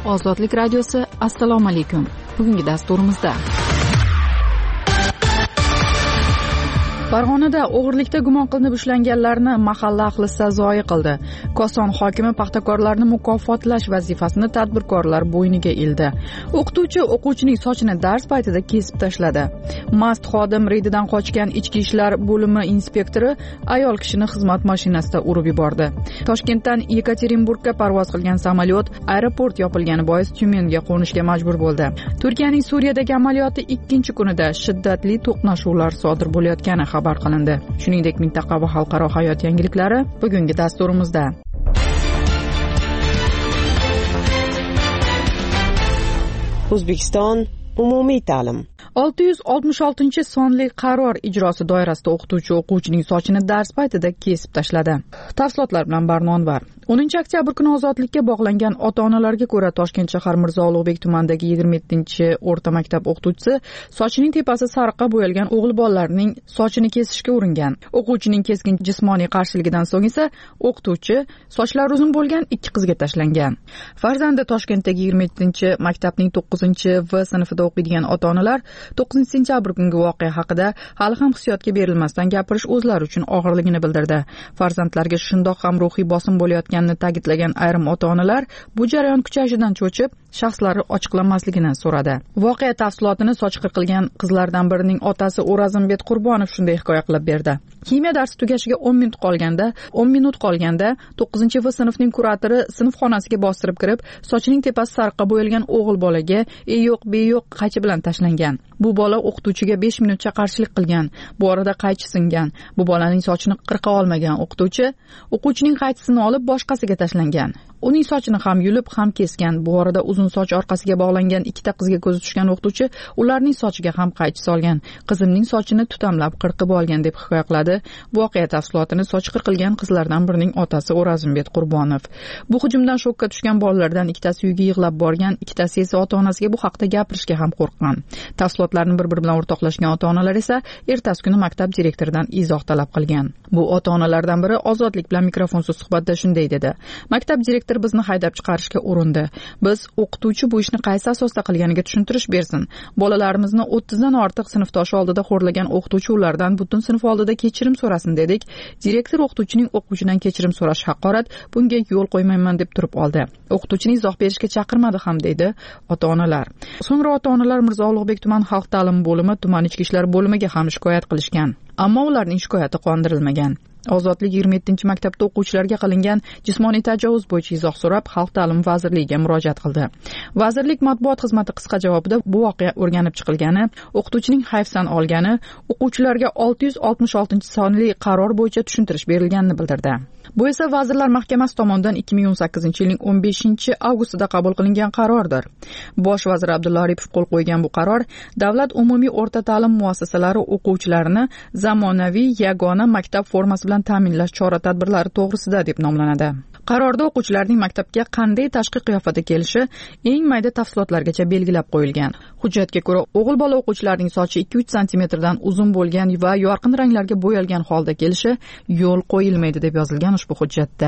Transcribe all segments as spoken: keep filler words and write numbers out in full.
Ozodlik radiosi, assalomu alaykum. Bugungi dasturimizda Farg'onada o'g'irlikda gumon qilinib ushlanganlarni mahalla ahli sazoyi qildi. Koson hokimi paxtakorlarni mukofotlash vazifasini tadbirkorlar bo'yniga ildi. O'qituvchi o'quvchining sochini dars paytida kesib tashladi. Mast xodim reydidan qochgan ichki ishlar bo'limi inspektori ayol kishini xizmat mashinasida urib yubordi. Toshkentdan Yekaterinburgga parvoz qilgan samolyot aeroport yopilgani bois Tyumenga qo'nishga majbur bo'ldi. Turkiyaning Suriyadagi amaliyoti ikkinchi kunida shiddatli to'qnashuvlar sodir bo'layotgani xabar qilindi. Shuningdek, mintaqa va xalqaro hayot yangiliklari bugungi dasturimizda. O'zbekiston umumiy ta'lim olti yuz oltmish oltinchi sonli qaror ijrosi doirasida o'qituvchi o'quvchining sochini dars paytida kesib tashladi. Tafsilotlar bilan Barnonvar. o'ninchi oktyabr kuni ozodlikka bog'langan ota-onalarga ko'ra Toshkent shahar Mirzo Ulug'bek tumanidagi yigirma yettinchi o'rta maktab o'qituvchisi sochining tepasi sariqqa bo'yalgan o'g'il bolalarning sochini kesishga uringan. O'quvchining keskin jismoniy qarshiligidan so'ng esa o'qituvchi sochlari uzun bo'lgan ikki qizga tashlangan. Farzandi Toshkentdagi yigirma yettinchi maktabning to'qqizinchi V sinfida o'qiydigan ota-onalar to'qqizinchi sentyabr kungi voqea haqida hali ham hissiyotga berilmasdan gapirish o'zlari uchun og'irligini bildirdi. Farzandlarga shundoq ham ruhiy bosim bo'layotganini ta'kidlagan ayrim ota-onalar bu jarayon kuchayishidan cho'chib, shaxslari ochiqlanmasligini so'radi. Voqea tafsilotini soch qirqilgan qizlardan birining otasi O'razimbek Qurbonov shunday hikoya qilib berdi. Kimyo darsi tugashiga o'n minut qolganda, o'n minut qolganda to'qqizinchi V sinfning kuratori sinf xonasiga bostirib kirib, sochining tepasi sariqqa bo'yalgan o'g'il bolaga "Ey yo'q, be yo'q" qaychi bilan tashlangan. Bu bola o'qituvchiga besh minutcha qarshilik qilgan. Bu orada qaychi singan. Bu bolaning sochini qirqa olmagan o'qituvchi o'quvchining qaychisini olib boshqasiga tashlangan. Uning sochini ham yulib, ham kesgan. Bu orada uzun soch orqasiga bog'langan ikkita qizga ko'zi tushgan o'qituvchi ularning sochiga ham qaychi solgan. Qizimning sochini tutamlab qirqib olgan deb hikoya qiladi. Voqea tafsilotini soch qirqilgan qizlardan birining otasi O'razimbek Qurbonov. Bu hujumdan shokka tushgan bolalardan ikkitasi uyga yig'lab borgan, ikkitasi esa ota-onasiga bu haqda gapirishga ham qo'rqqan. Tafsilotlarni bir-biri bilan o'rtoqlashgan ota-onalar esa ertasi kuni maktab direktoridan izoh talab qilgan. Bu ota-onalardan biri Ozodlik bilan mikrofonsiz suhbatda shunday dedi: Maktab direktori bizni haydab chiqarishga urindi. Biz o'qituvchi bu ishni qaysi asosda qilganiga tushuntirish bersin. Bolalarimizni o'ttizdan ortiq sinfdoshi oldida xo'rlagan o'qituvchi ulardan butun sinf oldida kechirim so'rasin dedik. Direktor o'qituvchining o'quvchidan kechirim so'rash haqorat, bunga yo'l qo'ymayman deb turib oldi. O'qituvchini izoh berishga chaqirmadi ham deydi ota-onalar. So'ngra ota-onalar Mirzo Ulug'bek tuman xalq ta'limi bo'limi, tuman ichki ishlar bo'limiga ham shikoyat qilishgan. Ammo ularning shikoyati qondirilmagan. Ozodlik yigirma yettinchi maktabda o'quvchilarga qilingan jismoniy tajovuz bo'yicha izoh so'rab Xalq ta'limi vazirligiga murojaat qildi. Vazirlik matbuot xizmati qisqa javobida bu voqea o'rganib chiqilgani, o'qituvchining hayfsan olgani, o'quvchilarga olti yuz oltmish oltinchi sonli qaror bo'yicha tushuntirish berilganini bildirdi. Bu esa Vazirlar Mahkamasi tomonidan ikki ming o'n sakkizinchi yilning o'n beshinchi avgustida qabul qilingan qarordir. Bosh vazir Abdulla Aripov qo'l qo'ygan bu qaror davlat umumiy o'rta ta'lim muassasalari o'quvchilarini zamonaviy yagona maktab formasi bilan ta'minlash chora-tadbirlari to'g'risida deb nomlanadi. Qarorda o'quvchilarning maktabga qanday tashqi qiyofada kelishi eng mayda tafsilotlargacha belgilab qo'yilgan. Hujjatga ko'ra, o'g'il bola o'quvchilarning sochi ikki uch santimetrdan uzun bo'lgan va yorqin ranglarga bo'yalgan holda kelishi yo'l qo'yilmaydi deb yozilgan ushbu hujjatda.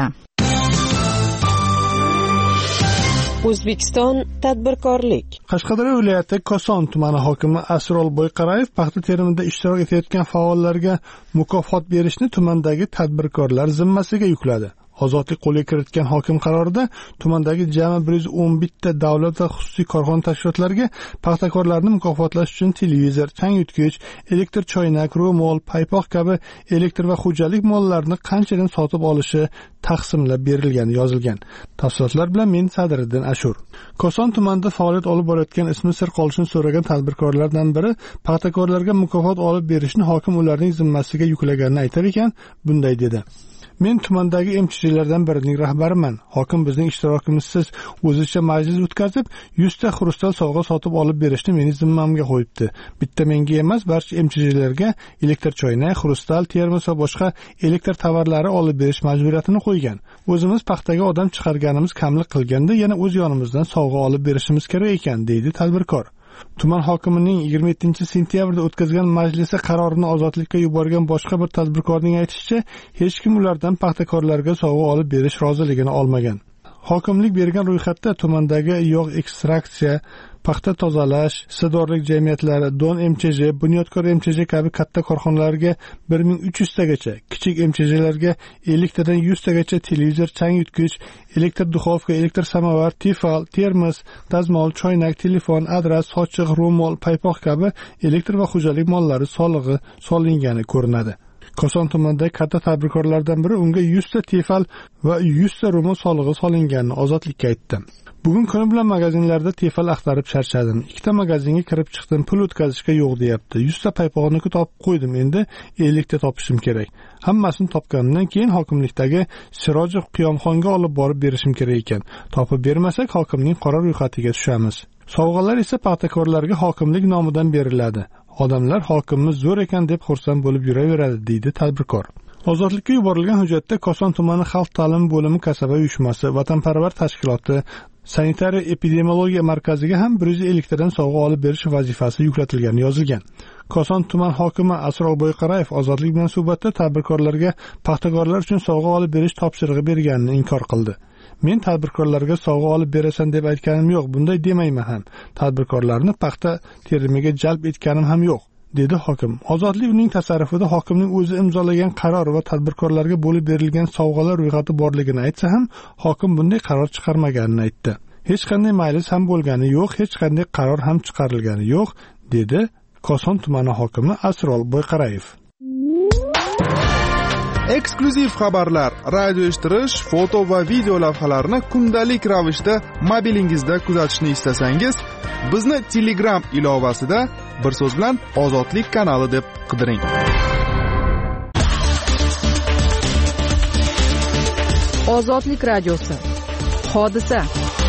O'zbekiston tadbirkorlik. Qashqadaryo viloyati Koson tumani hokimi Asrol Boyqarayev paxta terimida ishtirok etayotgan faollarga mukofot berishni tumandagi tadbirkorlar zimmasiga yukladi. Ozodlik qo'lga kiritgan hokim qarorida tumandagi jami bir yuz o'n bitta davlat va xususiy korxona tashkilotlariga paxtakorlarni mukofotlash uchun televizor, changyutgich, elektr choynak, ro'mol, paypoq kabi elektr va xo'jalik mollarini qanchadan sotib olishi taqsimlab berilgani yozilgan. Tafsilotlar bilan men Sadriddin Ashur. Koson tumanida faoliyat olib borayotgan ismi sir qolishini so'ragan tadbirkorlardan biri paxtakorlarga mukofot olib berishni hokim ularning zimmasiga yuklaganini aytar ekan, bunday dedi: Men tumandagi M Ch Jlardan birining rahbariman. Hokim bizning ishtirokimizsiz o'zicha majlis o'tkazib, yuz ta xrustal sovg'a sotib olib berishni meni zimmamga qo'yibdi. Bitta menga emas, barcha M Ch Jlarga elektr choynak, xrustal, termos va boshqa elektr tovarlari olib berish majburiyatini qo'ygan. O'zimiz paxtaga odam chiqarganimiz kamlik qilganda yana o'z yonimizdan sovg'a olib berishimiz kerak ekan, deydi tadbirkor. Tuman hokimining yigirma yettinchi sentyabrda o'tkazgan majlisi qarorini ozodlikka yuborgan boshqa bir tadbirkorning aytishicha, hech kim ulardan paxtakorlarga sovg'a olib berish roziligini olmagan. Hokimlik bergan ro'yxatda tumandagi yog' ekstraksiya, paxta tozalash, hissadorlik jamiyatlari, don M Ch J, bunyodkor M Ch J kabi katta korxonalarga bir ming uch yuz tagacha, kichik M Ch Jlarga ellik tadan yuz tagacha televizor, chang yutgich, elektr duxovka, elektr samovar, tifal, termos, dazmol, choynak, telefon, adras, sochiq, ro'mol, paypoq kabi elektr va xo'jalik mollari solig'i solingani ko'rinadi. Koson tumanidagi katta tadbirkorlardan biri unga yuz ta tefal va yuz ta ro'mol solig'i solinganini Ozodlikka aytdi. Bugun kuni bilan magazinlarda tefal axtarib charchadim. Ikkita magazinga kirib chiqdim, pul o'tkazishga yo'q deyapti. yuz ta paypog'ini topib qo'ydim, endi ellik ta topishim kerak. Hammasini topganimdan keyin hokimlikdagi Sirojov Qiyomxonga olib borib berishim kerak ekan. Topib bermasak hokimning qora ro'yxatiga tushamiz. Sovg'alar esa paxtakorlarga hokimlik nomidan beriladi. Odamlar hokimimiz zo'r ekan deb xursand bo'lib yuraveradi, deydi tadbirkor. Ozodlikka yuborilgan hujjatda Koson tumani xalq ta'limi bo'limi kasaba uyushmasi, vatanparvar tashkiloti, sanitariya epidemiologiya markaziga ham bir yuz ellik tadan sovg'a olib berish vazifasi yuklatilgani yozilgan. Koson tuman hokimi Asrol Boyqarayev Ozodlik bilan suhbatda tadbirkorlarga paxtakorlar uchun sovg'a olib berish topshirig'i berganini inkor qildi. Men tadbirkorlarga sovg'a olib berasan deb aytganim yo'q, bunday demayman ham. Tadbirkorlarni paxta terimiga jalb etganim ham yo'q, dedi hokim. Ozodlik uning tasarrufida hokimning o'zi imzolagan qaror va tadbirkorlarga bo'lib berilgan sovg'alar ro'yxati borligini aytsa ham, hokim bunday qaror chiqarmaganini aytdi. Hech qanday majlis ham bo'lgani yo'q, hech qanday qaror ham chiqarilgani yo'q, dedi Koson tumani hokimi Asrol Boyqarayev. Eksklyuziv xabarlar, radio eshittirish, foto va video lavhalarni kundalik ravishda mobilingizda kuzatishni istasangiz, bizni Telegram ilovasida bir so'z bilan Ozodlik kanali deb qidiring. Ozodlik radiosi. Hodisa.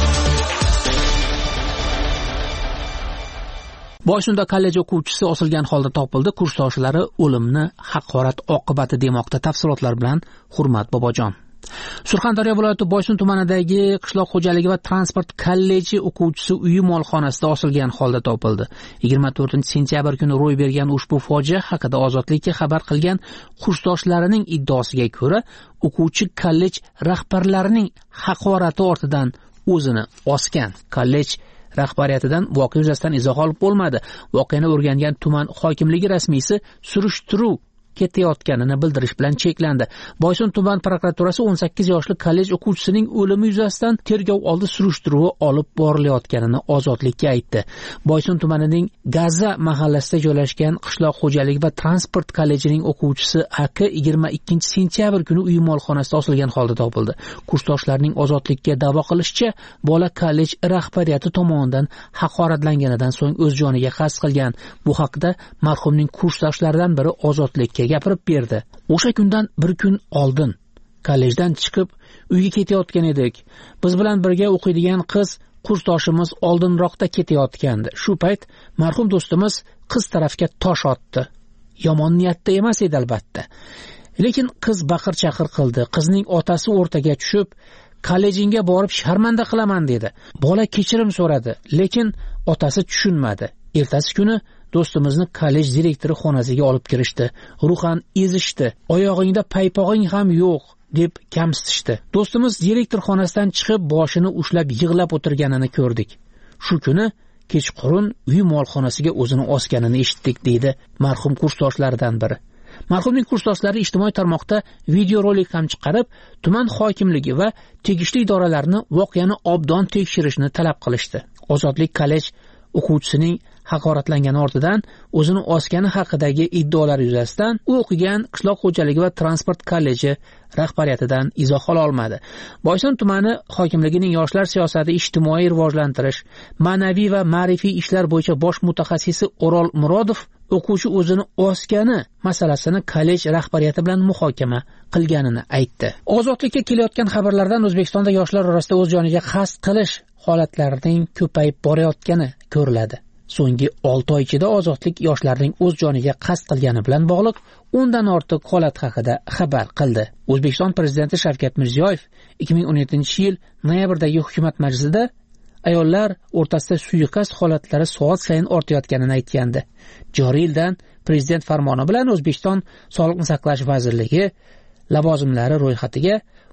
Boysunda kollej o'quvchisi osilgan holda topildi. Kursdoshlari o'limni haqorat oqibati demoqda. Tafsilotlar bilan Hurmat Bobojon. Surxondaryo viloyati Boysun tumanidagi qishloq xo'jaligi va transport kolleji o'quvchisi uyi molxonasida osilgan holda topildi. yigirma to'rtinchi sentyabr kuni ro'y bergan ushbu fojia haqida Ozodlikka xabar qilgan kursdoshlarining iddaosiga ko'ra, o'quvchi kollej rahbarlarining haqorati ortidan o'zini osgan. Kollej rahbariyatidan voqea yuzasidan izoh olib bo'lmadi. Voqeani o'rgangan tuman hokimligi rasmiysi surishtiruv ketayotganini bildirish bilan cheklandi. Boysun tuman prokuraturasi o'n sakkiz yoshli kollej o'quvchisining o'limi yuzasidan tergov oldi surishtiruvi olib borilayotganini Ozodlikka aytdi. Boysun tumanining Gazza mahallasida joylashgan qishloq xo'jaligi va transport kollejining o'quvchisi A K yigirma ikkinchi sentyabr kuni uyi molxonasida osilgan holda topildi. Kursdoshlarining Ozodlikka da'vo qilishicha, bola kollej rahbariyati tomonidan haqoratlanganidan so'ng o'z joniga qasd qilgan. Bu haqda marhumning kursdoshlaridan biri Ozodlikka gapirib berdi. O'sha kundan bir kun oldin kollejdan chiqib uyga ketayotgan edik. Biz bilan birga o'qiydigan qiz kursdoshimiz oldinroqda ketayotgandi. Shu payt marhum do'stimiz qiz tarafga tosh otdi. Yomon niyatda emas edi albatta. Lekin qiz baqir-chaqir qildi. Qizning otasi o'rtaga tushib, kollejingga borib sharmanda qilaman dedi. Bola kechirim so'radi, lekin otasi tushunmadi. Ertasi kuni do'stimizni kollej direktori xonasiga olib kirishdi. Ruhan ezishdi. Oyog'ingda paypog'ing ham yo'q deb kamsitishdi. Do'stimiz direktor xonasidan chiqib boshini ushlab yig'lab o'tirganini ko'rdik. Shu kuni kechqurun uy molxonasiga o'zini osganini eshitdik, deydi marhum kursdoshlaridan biri. Marhumning kursdoshlari ijtimoiy tarmoqda videorolik ham chiqarib, tuman hokimligi va tegishli idoralarni voqeani obdon tekshirishni talab qilishdi. Ozodlik kollej o'quvchisining haqoratlangani ortidan o'zini osgani haqidagi iddaolar yuzasidan u o'qigan qishloq xo'jaligi va transport kolleji rahbariyatidan izoh ola olmadi. Boysun tumani hokimligining yoshlar siyosati, ijtimoiy rivojlantirish, ma'naviy va ma'rifiy ishlar bo'yicha bosh mutaxassisi O'rol Murodov o'quvchi o'zini osgani masalasini kollej rahbariyati bilan muhokama qilganini aytdi. Ozodlikka kelayotgan xabarlardan O'zbekistonda yoshlar orasida o'z joniga qasd qilish holatlarining ko'payib borayotgani ko'riladi. So'nggi olti oy ichida Ozodlik yoshlarning o'z joniga qasd qilgani bilan bog'liq o'ndan ortiq holat haqida xabar qildi. O'zbekiston prezidenti Shavkat Mirziyoyev ikki ming o'n yettinchi yil noyabrdagi hukumat majlisida ayollar o'rtasida suiqasd holatlari soat sayin ortayotganini aytgandi. Joriy yildan prezident farmoni bilan O'zbekiston Sog'liqni saqlash vazirligi lavozimlari ro'yxatiga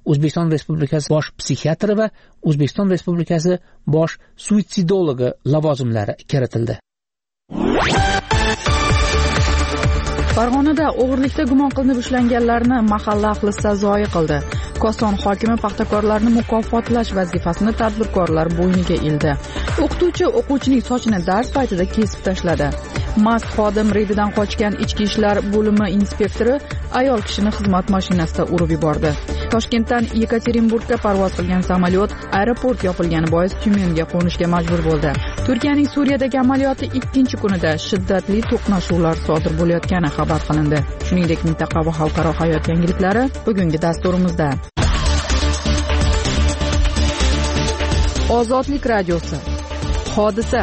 O'zbekiston Respublikasi bosh psixiatri va O'zbekiston Respublikasi bosh suitsidologi lavozimlari kiritildi. Farg'onada o'g'irlikda gumon qilinib ushlanganlarni mahalla ahli sazoyi qildi. Koson hokimi paxtakorlarni mukofotlash vazifasini tadbirkorlar bo'yniga ildi. O'qituvchi o'quvchining sochini dars paytida kesib tashladi. Mast xodim reydidan qochgan ichki ishlar bo'limi inspektori ayol kishini xizmat mashinasida urib yubordi. Toshkentdan Yekaterinburgga parvoz qilgan samolyot aeroport yopilgani bois Tyumenga qo'nishga majbur bo'ldi. Turkiyaning Suriyadagi amaliyoti ikkinchi kunida shiddatli to'qnashuvlar sodir bo'layotgani xabar qilindi. Shuningdek, mintaqa va xalqaro hayot yangiliklari bugungi dasturimizda. Ozodlik radiosi. Hodisa.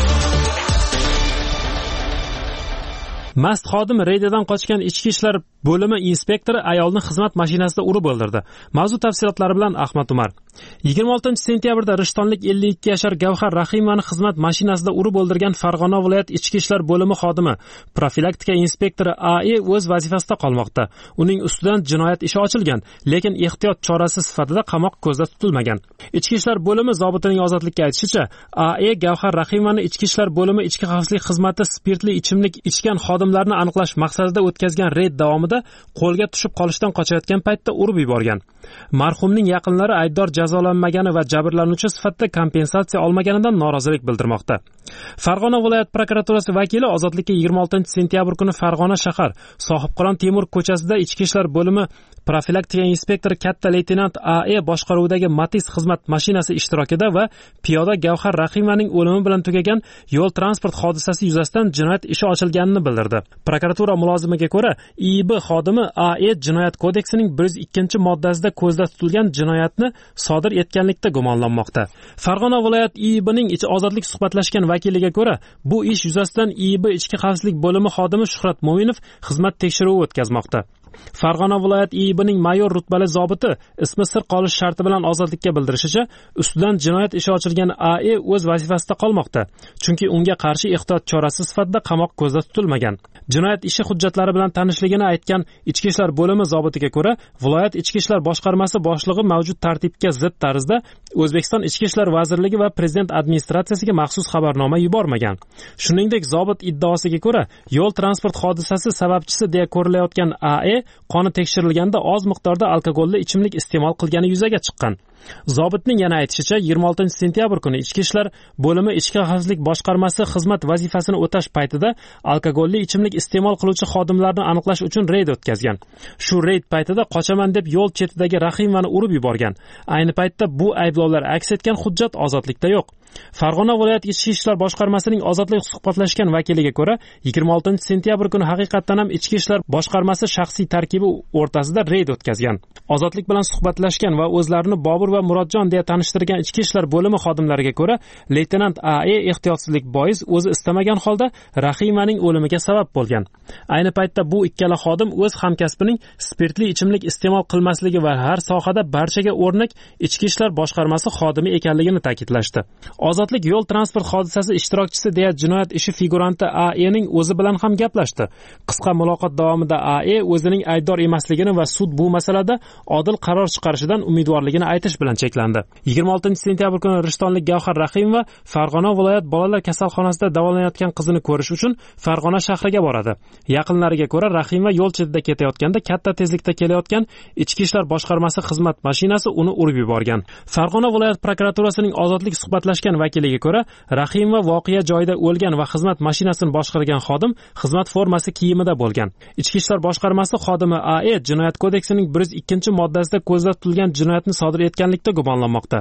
Mast xodim reydidan qochgan ichki ishlar bo'limi inspektori ayolni xizmat mashinasida urib o'ldirdi. Mavzu tafsilotlari bilan Ahmad Umar. yigirma oltinchi sentyabrda Rishtonlik ellik ikki yashar Gavhar Rahimovani xizmat mashinasida urib o'ldirgan Farg'ona viloyat ichki ishlar bo'limi xodimi profilaktika inspektori A E o'z vazifasida qolmoqda. Uning ustidan jinoyat ishi ochilgan, lekin ehtiyot chorasi sifatida qamoq ko'zda tutilmagan. Ichki ishlar bo'limi zobitining ozodlikka aytishicha, A E Gavhar Rahimovani ichki ishlar bo'limi ichki xavfsizlik xizmati spirtli ichimlik ichgan xodimlarni aniqlash maqsadida o'tkazgan reyd davomida qo'lga tushib qolishdan qochayotgan paytda urib yuborgan. Marhumning yaqinlari aybdor jazolanmagani va jabrlanuvchi sifatida kompensatsiya olmaganidan norozilik bildirmoqda. Farg'ona viloyat prokuraturasi vakili Ozodlikka yigirma oltinchi sentyabr kuni Farg'ona shahar Sohibqiron Temur ko'chasida ichki ishlar bo'limi profilaktika inspektori katta leytenant A E boshqaruvidagi Matiz xizmat mashinasi ishtirokida va piyoda Gavhar Rahimovaning o'limi bilan tugagan yo'l transport hodisasi yuzasidan jinoyat ishi ochilganini bildirdi. Prokuratura mulozimiga ko'ra, I B xodimi A E jinoyat kodeksining bir yuz ikkinchi moddasida ko'zda tutilgan jinoyatni sodir etganlikda gumonlanmoqda. Farg'ona viloyat I Bning ozodlik suhbatlashgan vakiliga ko'ra, bu ish yuzasidan I B ichki xavfsizlik bo'limi xodimi Shuhrat Mo'minov xizmat tekshiruvi o'tkazmoqda. Farg'ona viloyat I Bning mayor rutbali zobiti ismi sir qolish sharti bilan ozodlikka bildirishicha, ustidan jinoyat ishi ochilgan A E o'z vazifasida qolmoqda, chunki unga qarshi ehtiyot chorasi sifatida qamoq ko'zda tutilmagan. Jinoyat ishi hujjatlari bilan tanishligini aytgan ichki ishlar bo'limi zobitiga ko'ra, viloyat ichki ishlar boshqarmasi boshlig'i mavjud tartibga zid tarzda O'zbekiston Ichki ishlar vazirligi va prezident administratsiyasiga maxsus xabarnoma yubormagan. Shuningdek, zobit iddaosiga ko'ra, yo'l transport hodisasi sababchisi deya ko'rilayotgan A E qoni tekshirilganda oz miqdorda alkogolli ichimlik iste'mol qilgani yuzaga chiqqan. Zobitning yana aytishicha, yigirma oltinchi sentyabr kuni ichki ishlar bo'limi ichki xavfsizlik boshqarmasi xizmat vazifasini o'tash paytida alkogolli ichimlik iste'mol qiluvchi xodimlarni aniqlash uchun reyd o'tkazgan. Shu reyd paytida qochaman deb yo'l chetidagi Rahimovani urib yuborgan. Ayni paytda bu ayblovlar aks etgan hujjat ozodlikda yo'q. Farg'ona viloyat ichki ishlar boshqarmasining ozodlik suhbatlashgan vakiliga ko'ra, yigirma oltinchi sentyabr kuni haqiqatan ham ichki ishlar boshqarmasi shaxsiy tarkibi o'rtasida reyd o'tkazgan. Ozodlik bilan suhbatlashgan va o'zlarini Bobur va Murodjon deya tanishtirgan ichki ishlar bo'limi xodimlariga ko'ra, leytenant A E ehtiyotsizlik bois o'zi istamagan holda Rahimovaning o'limiga sabab bo'lgan. Ayni paytda bu ikkala xodim o'z hamkasbining spirtli ichimlik iste'mol qilmasligi va har sohada barchaga o'rnak ichki ishlar boshqarmasi xodimi ekanligini ta'kidlashdi. Ozodlik yo'l transport hodisasi ishtirokchisi deya jinoyat ishi figuranti A E ning o'zi bilan ham gaplashdi. Qisqa muloqot davomida A E o'zining aybdor emasligini va sud bu masalada odil qaror chiqarishidan umidvorligini aytish bilan cheklandi. yigirma oltinchi sentyabr kuni Rishtonlik Gavhar Rahimova Farg'ona viloyat bolalar kasalxonasida davolanayotgan qizini ko'rish uchun Farg'ona shahriga boradi. Yaqinlariga ko'ra, Rahimova yo'l chetida ketayotganda katta tezlikda kelayotgan ichki ishlar boshqarmasi xizmat mashinasi uni urib yuborgan. Farg'ona viloyat prokuraturasining ozodlik suhbatlashgan vakiliga ko'ra, Rahimova voqea joyida o'lgan va xizmat mashinasini boshqargan xodim xizmat formasi kiyimida bo'lgan. Ichki ishlar boshqarmasi xodimi A E jinoyat kodeksining bir yuz ikkinchi moddasida ko'zda tutilgan jinoyatni sodir etganlikda gumonlanmoqda.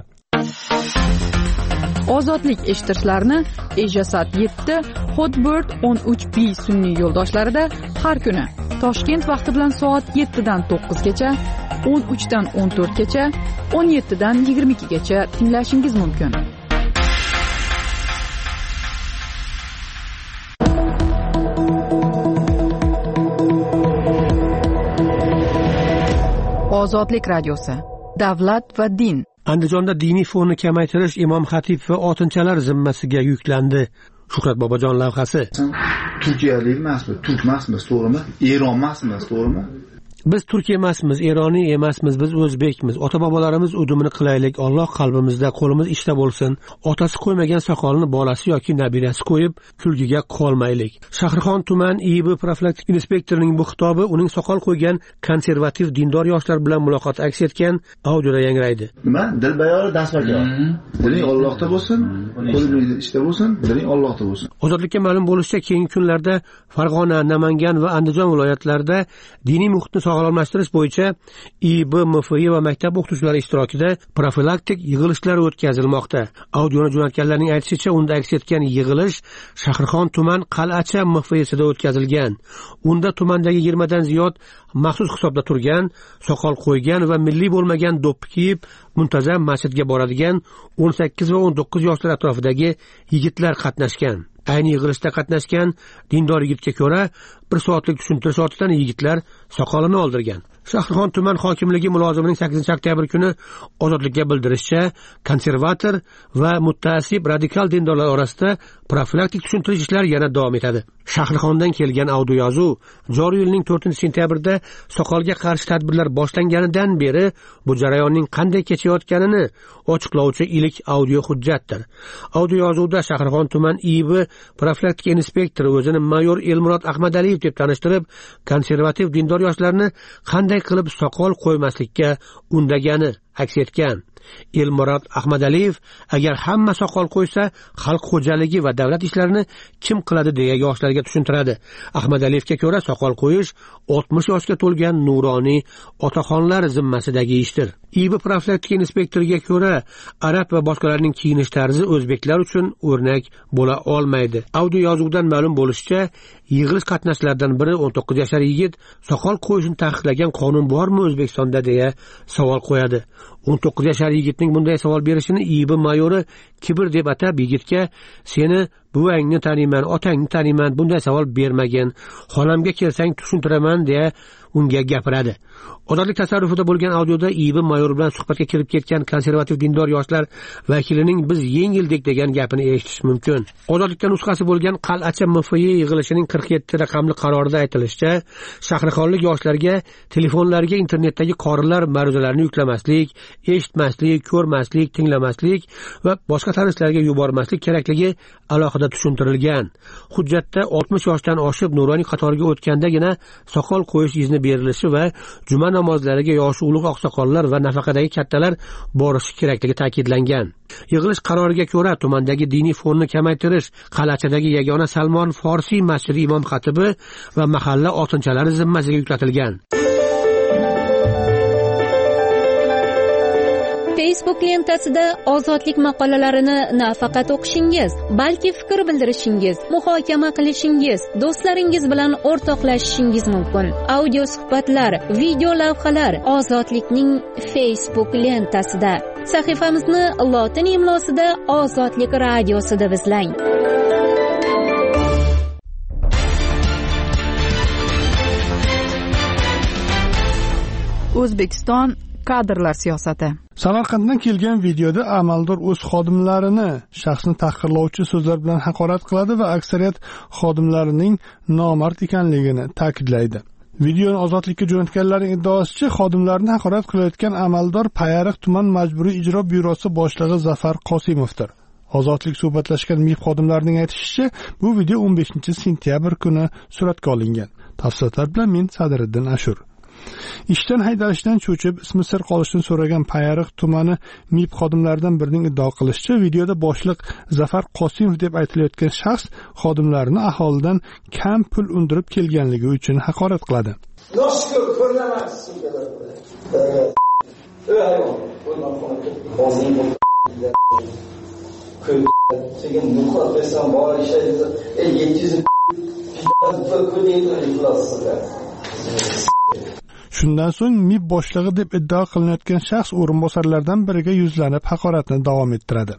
Ozodlik eshittirishlarni Ejasat yetti, Hotbird o'n uch B sun'iy yo'ldoshlarida har kuni Toshkent vaqti bilan soat yettidan to'qqizgacha, o'n uchdan o'n to'rtgacha, o'n yettidan yigirma ikkigacha tinglashingiz mumkin. Ozodlik radiosi. Davlat va din. Andijonda diniy fonni kamaytirish imom xatib va otinchalar zimmasiga yuklandi. Shuhrat Bobojon lavhasi. Turkiyalik emasmi, turk emasmi, to'g'rimi? Eron emasmi, to'g'rimi? Biz turk emasmiz, eroniy emasmiz, biz o'zbekmiz. Ota-bobolarimiz udumini qilaylik. Alloh qalbimizda, qo'limiz ishda bo'lsin. Otasi qo'ymagan soqolini bolasi yoki nabirasi qo'yib, kulgiga qolmaylik. Shahrixon tuman I B profilaktik inspektorining bu xitobi uning soqol qo'ygan konservativ dindor yoshlar bilan muloqot aks etgan audioda yangraydi. Nima? Dilbayori dasturga. Diling Allohda bo'lsin, qo'ling ishda bo'lsin, diling Allohda bo'lsin. Ozodlikka ma'lum bo'lishicha, keyingi kunlarda Farg'ona, Namangan va Andijon viloyatlarida diniy muhitni sog'lomlashtirish bo'yicha I B M F I va maktab o'qituvchilari ishtirokida profilaktik yig'ilishlar o'tkazilmoqda. Audioni jo'natganlarning aytishicha, unda aks etgan yig'ilish Shahrixon tuman Qal'acha M F I'sida o'tkazilgan. Unda tumandagi yigirma dan ziyod maxsus hisobda turgan, soqol qo'ygan va milliy bo'lmagan do'ppi kiyib muntazam masjidga boradigan o'n sakkiz va o'n to'qqiz yoshlar atrofidagi yigitlar qatnashgan. Ayni yig'ilishda qatnashgan dindor yigitga ko'ra, bir soatlik tushuntirish ortidan yigitlar soqolini oldirgan. Shahrixon tuman hokimligi mulozimining sakkizinchi oktyabr kuni Ozodlikka bildirishicha, konservator va muttaassib radikal dindorlar orasida profilaktik tushuntirish ishlari yana davom etadi. Shahrixondan kelgan audio yozuv joriy yilning to'rtinchi sentyabrda soqolga qarshi tadbirlar boshlanganidan beri bu jarayonning qanday kechayotganini ochiqlovchi ilk audio hujjatdir. Audio yozuvda Shahrixon tuman I B profilaktik inspektori o'zini mayor Elmurod Ahmadaliyev deb tanishtirib, konservativ dindor yoshlarni qanday qilib soqol qo'ymaslikka undagani aks etgan. Elmurod Ahmadaliyev agar hamma soqol qo'ysa, xalq xo'jaligi va davlat ishlarini kim qiladi deya yoshlarga tushuntiradi. Ahmadaliyevga ko'ra, soqol qo'yish oltmish yoshga to'lgan nuroniy otaxonlar zimmasidagi ishdir. I B profilaktik inspektoriga ko'ra, arab va boshqalarning kiyinish tarzi o'zbeklar uchun o'rnak bo'la olmaydi. Audio yozuvdan ma'lum bo'lishicha, yig'ilish qatnashchilaridan biri o'n to'qqiz yashar yigit soqol qo'yishni taqiqlagan qonun bormi O'zbekistonda deya savol qo'yadi. o'n to'qqiz yashar yigitning bunday savol berishini I B mayori kibr deb atab, yigitga seni buvangni taniyman, otangni taniyman, bunday savol bermagin, xonamga kelsang tushuntiraman deya unga gapiradi. Ozodlik tasarrufida bo'lgan audioda I B mayor bilan suhbatga kirib ketgan konservativ dindor yoshlar vakilining biz yengildik degan gapini eshitish mumkin. Ozodlikka nusxasi bo'lgan Qal'acha M F I yig'ilishining qirq yetti raqamli qarorida aytilishicha, shahrixonlik yoshlarga telefonlariga internetdagi qorilar ma'ruzalarini yuklamaslik, eshitmaslik, ko'rmaslik, tinglamaslik va boshqa tanishlarga yubormaslik kerakligi alohida tushuntirilgan. Hujjatda oltmish yoshdan oshib nuroniy qatoriga o'tgandagina soqol qo'yish izni berilishi va juma namozlariga yoshi ulug' oqsoqollar va nafaqadagi kattalar borishi kerakligi ta'kidlangan. Yig'ilish qaroriga ko'ra, tumandagi diniy fonni kamaytirish Qal'achadagi yagona Salmon Forsiy masjidi imom xatibi va mahalla otinchalari zimmasiga yuklatilgan. Facebook lentasida ozodlik maqolalarini nafaqat o'qishingiz, balki fikr bildirishingiz, muhokama qilishingiz, do'stlaringiz bilan o'rtoqlashishingiz mumkin. Audio suhbatlar, video lavhalar Ozodlikning Facebook lentasida. Sahifamizni lotin imlosida Ozodlik radiosida izlang. O'zbekiston kadrlar siyosati. Samarqanddan kelgan videoda amaldor o'z xodimlarini shaxsni tahqirlovchi so'zlar bilan haqorat qiladi va aksariyat xodimlarining nomard ekanligini ta'kidlaydi. Videoni Ozodlikka jo'natganlarning iddaosicha, xodimlarni haqorat qilayotgan amaldor Payariq tuman majburiy ijro byurosi boshlig'i Zafar Qosimovdir. Ozodlik suhbatlashgan M I F xodimlarining aytishicha, bu video o'n beshinchi sentyabr kuni suratga olingan. Tafsilotlar bilan men Sadiriddin Ashur. Ishdan haydalishdan cho'chib, ismi sir qolishini so'ragan Payariq tumani M I F xodimlaridan birining iddao qilishicha, videoda boshliq Zafar Qosimov deb aytilayotgan shaxs xodimlarini aholidan kam pul undirib kelganligi uchun haqorat qiladi. Shundan so'ng M I F boshlig'i deb iddao qilinayotgan shaxs o'rinbosarlardan biriga yuzlanib haqoratni davom ettiradi.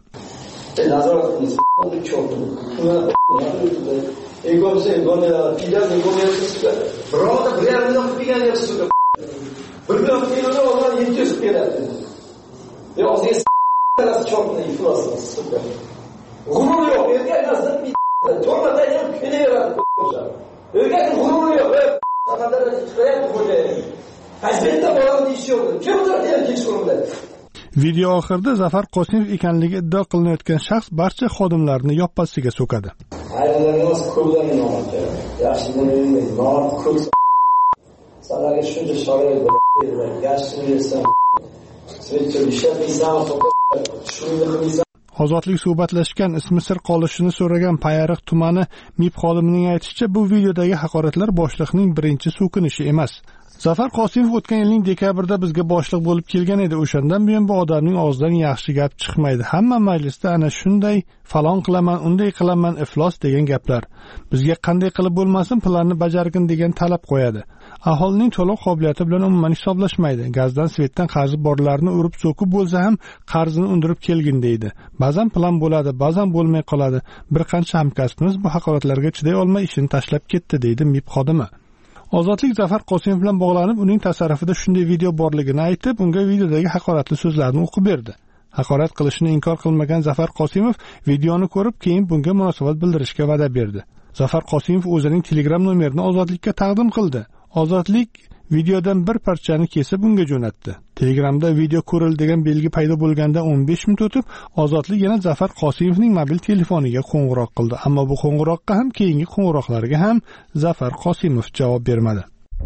Qayerda bolam deyishyapti. Kim o'tiradi kechqurunlar? Video oxirida Zafar Qosimov ekanligi iddao qilinayotgan shaxs barcha xodimlarni yoppasiga so'kadi. Hayvonlarimiz ko'plarni nomadi. Yaxshi bo'lmaydi. Nom ko'p. Sizlarga shuncha shoir bo'ladi. Yaxshi bo'lsam. Svetcha ishlaysan, shuni qilmaysan. Ozodlik suhbatlashgan ismi sir qolishini so'ragan Payariq tumani MIB xodimining aytishicha, bu videodagi haqoratlar boshliqning birinchi so'kinishi emas. Zafar Qosimov o'tgan yilning dekabrida bizga boshliq bo'lib kelgan edi. O'shandan buyon bu odamning og'zidan yaxshi gap chiqmaydi. Hamma majlisda ana shunday falon qilaman, unday qilaman, iflos degan gaplar. Bizga qanday qilib bo'lmasin planni bajargin degan talab qo'yadi. Aholining to'lov qobiliyati bilan umuman hisoblashmaydi. Gazdan, svetdan qarzi borlarni urib so'kib bo'lsa ham qarzini undirib kelgin deydi. Ba'zan plan bo'ladi, ba'zan bo'lmay qoladi. Bir qancha hamkasbimiz bu haqoratlarga chiday olmay ishini tashlab ketdi, deydi MIB xodimi. Ozodlik Zafar Qosimov bilan bog'lanib, uning tasarrufida shunday video borligini aytib, unga videodagi haqoratli so'zlarni o'qib berdi. Haqorat qilishni inkor qilmagan Zafar Qosimov videoni ko'rib, keyin bunga munosabat bildirishga va'da berdi. Zafar Qosimov o'zining Telegram nomerini Ozodlikka taqdim qildi. Ozodlik videodan bir parchani kesib unga jo'natdi. Telegramda video ko'rildi degan belgi paydo bo'lganda o'n besh minut o'tib, Ozodlik yana Zafar Qosimovning mobil telefoniga qo'ng'iroq qildi. Ammo bu qo'ng'iroqqa ham, keyingi qo'ng'iroqlarga ham Zafar Qosimov javob bermadi.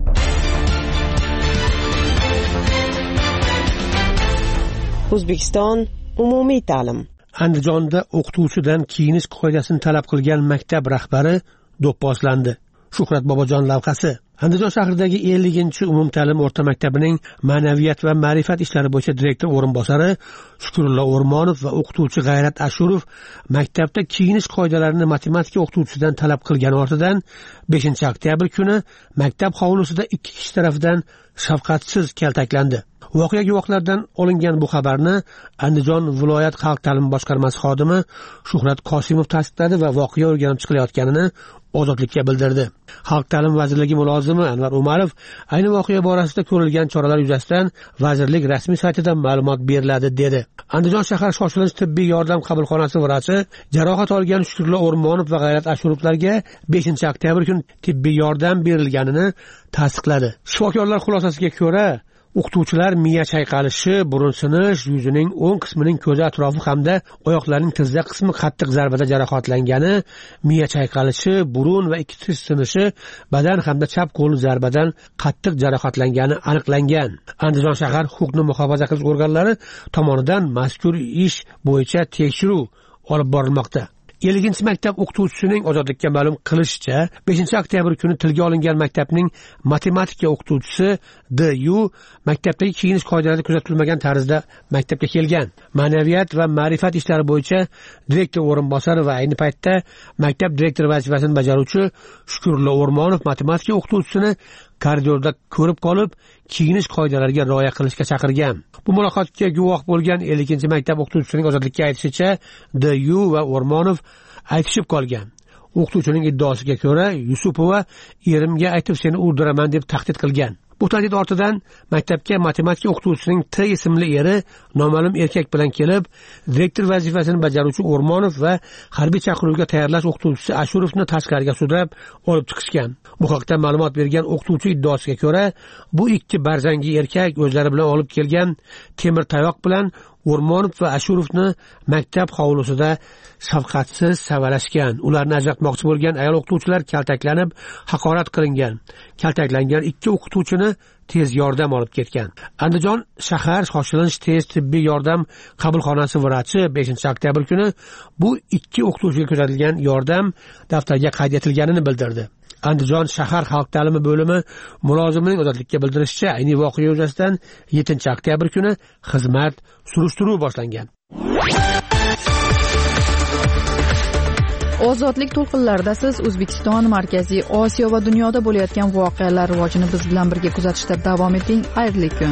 O'zbekiston umumiy ta'lim. Andijonda o'qituvchidan kiyinish qoidasini talab qilgan maktab rahbari do'pposlandi. Shuhrat Bobojon lavhasi. Andijon shahridagi elliginchi umumta'lim o'rta maktabining ma'naviyat va ma'rifat ishlari bo'yicha direktor o'rinbosari Shukrullo O'rmonov va o'qituvchi G'ayrat Ashurov maktabda kiyinish qoidalarini matematika o'qituvchisidan talab qilgani ortidan beshinchi oktyabr kuni maktab hovlisida ikki kishi tomonidan shafqatsiz kaltaklandi. Voqea guvohlaridan olingan bu xabarni Andijon viloyat xalq ta'limi boshqarmasi xodimi Shuhrat Qosimov tasdiqladi va voqea o'rganib chiqilayotganini Ozodlikka bildirdi. Xalq ta'limi vazirligi mulozimi Anvar Umarov ayni voqea borasida ko'rilgan choralar yuzasidan vazirlik rasmiy saytida ma'lumot beriladi dedi. Andijon shahar shoshilinch tibbiy yordam qabulxonasi vrachi jarohat olgan Shukrullo O'rmonov va G'ayrat Ashurovlarga beshinchi oktyabr kuni tibbiy yordam berilganini tasdiqladi. Shifokorlar xulosasiga ko'ra, o'qituvchilar miya chayqalishi, burun sinish, yuzining o'ng qismining ko'zi atrofi hamda oyoqlarning tizza qismi qattiq zarbada jarohatlangani, miya chayqalishi, burun va ikki tiz sinishi, badan hamda chap qo'l zarbadan qattiq jarohatlangani aniqlangan. Andijon shahar huquqni muhofaza qilish organlari tomonidan mazkur ish bo'yicha tekshiruv olib borilmoqda. elliginchi maktab o'qituvchisining Ozodlikka ma'lum qilishicha, beshinchi oktyabr kuni tilga olingan maktabning matematika o'qituvchisi D U maktabdagi kiyinish qoidalari kuzatilmagan tarzda maktabga kelgan. Ma'naviyat va ma'rifat ishlari bo'yicha direktor o'rinbosari va ayni paytda maktab direktori vazifasini bajaruvchi Shukrullo O'rmonov matematika o'qituvchisini koridorda ko'rib qolib, kiyinish qoidalariga rioya qilishga chaqirgan. Bu muloqotga guvoh bo'lgan elliginchi maktab o'qituvchisining Ozodlikka aytishicha, D U va O'rmonov aytishib qolgan. O'qituvchining iddaosiga ko'ra, Yusupova erimga aytib seni o'ldiraman deb tahdid qilgan. Bu tahdid ortidan maktabga matematika o'qituvchisining T ismli eri noma'lum erkak bilan kelib, direktor vazifasini bajaruvchi O'rmonov va harbiy chaqiruvga tayyorlash o'qituvchisi Ashurovni tashqariga sudrab olib chiqishgan. Bu haqda ma'lumot bergan o'qituvchi iddaosiga ko'ra, bu ikki barzangi erkak o'zlari bilan olib kelgan temir tayoq bilan O'rmonov va Ashurovni maktab hovlisida shafqatsiz savalashgan. Ularni ajratmoqchi bo'lgan ayol o'qituvchilar kaltaklanib, haqorat qilingan. Kaltaklangan ikki o'qituvchini tez yordam olib ketgan. Andijon shahar shoshilinch tez tibbiy yordam qabulxonasi vrachi beshinchi oktyabr kuni bu ikki o'qituvchiga ko'rsatilgan yordam daftarga qayd etilganini bildirdi. Andijon shahar xalq ta'limi bo'limi mulozimining Ozodlikka bildirishicha, ayni voqea yuzasidan yettinchi oktyabr kuni xizmat surishtiruv boshlangan. Ozodlik to'lqinlarida siz O'zbekiston, Markaziy Osiyo va dunyoda bo'layotgan voqealar rivojini biz bilan birga kuzatishda davom eting. Xayrli kun.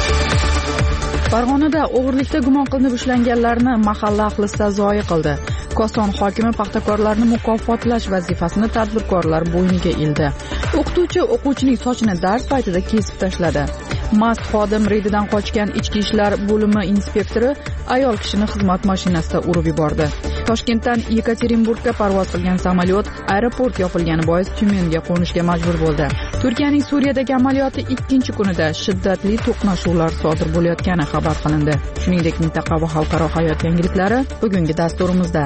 Farg'onada o'g'irlikda gumon qilinib ushlanganlarni mahalla ahlisi zoyi qildi. Koson hokimi paxtakorlarni mukofotlash vazifasini tadbirkorlar bo'yniga ildi. O'qituvchi o'quvchining sochini dars paytida kesib tashladi. Mast xodim reydidan qochgan ichki ishlar bo'limi inspektori ayol kishini xizmat mashinasida urib yubordi. Toshkentdan Yekaterinburgga parvoz qilgan samolyot aeroport yopilgani bois Tyumenga qo'nishga majbur bo'ldi. Turkiyaning Suriyadagi amaliyoti ikkinchi kunida shiddatli to'qnashuvlar sodir bo'layotgani xabar qilindi. Shuningdek, mintaqa va xalqaro hayot yangiliklari bugungi dasturimizda.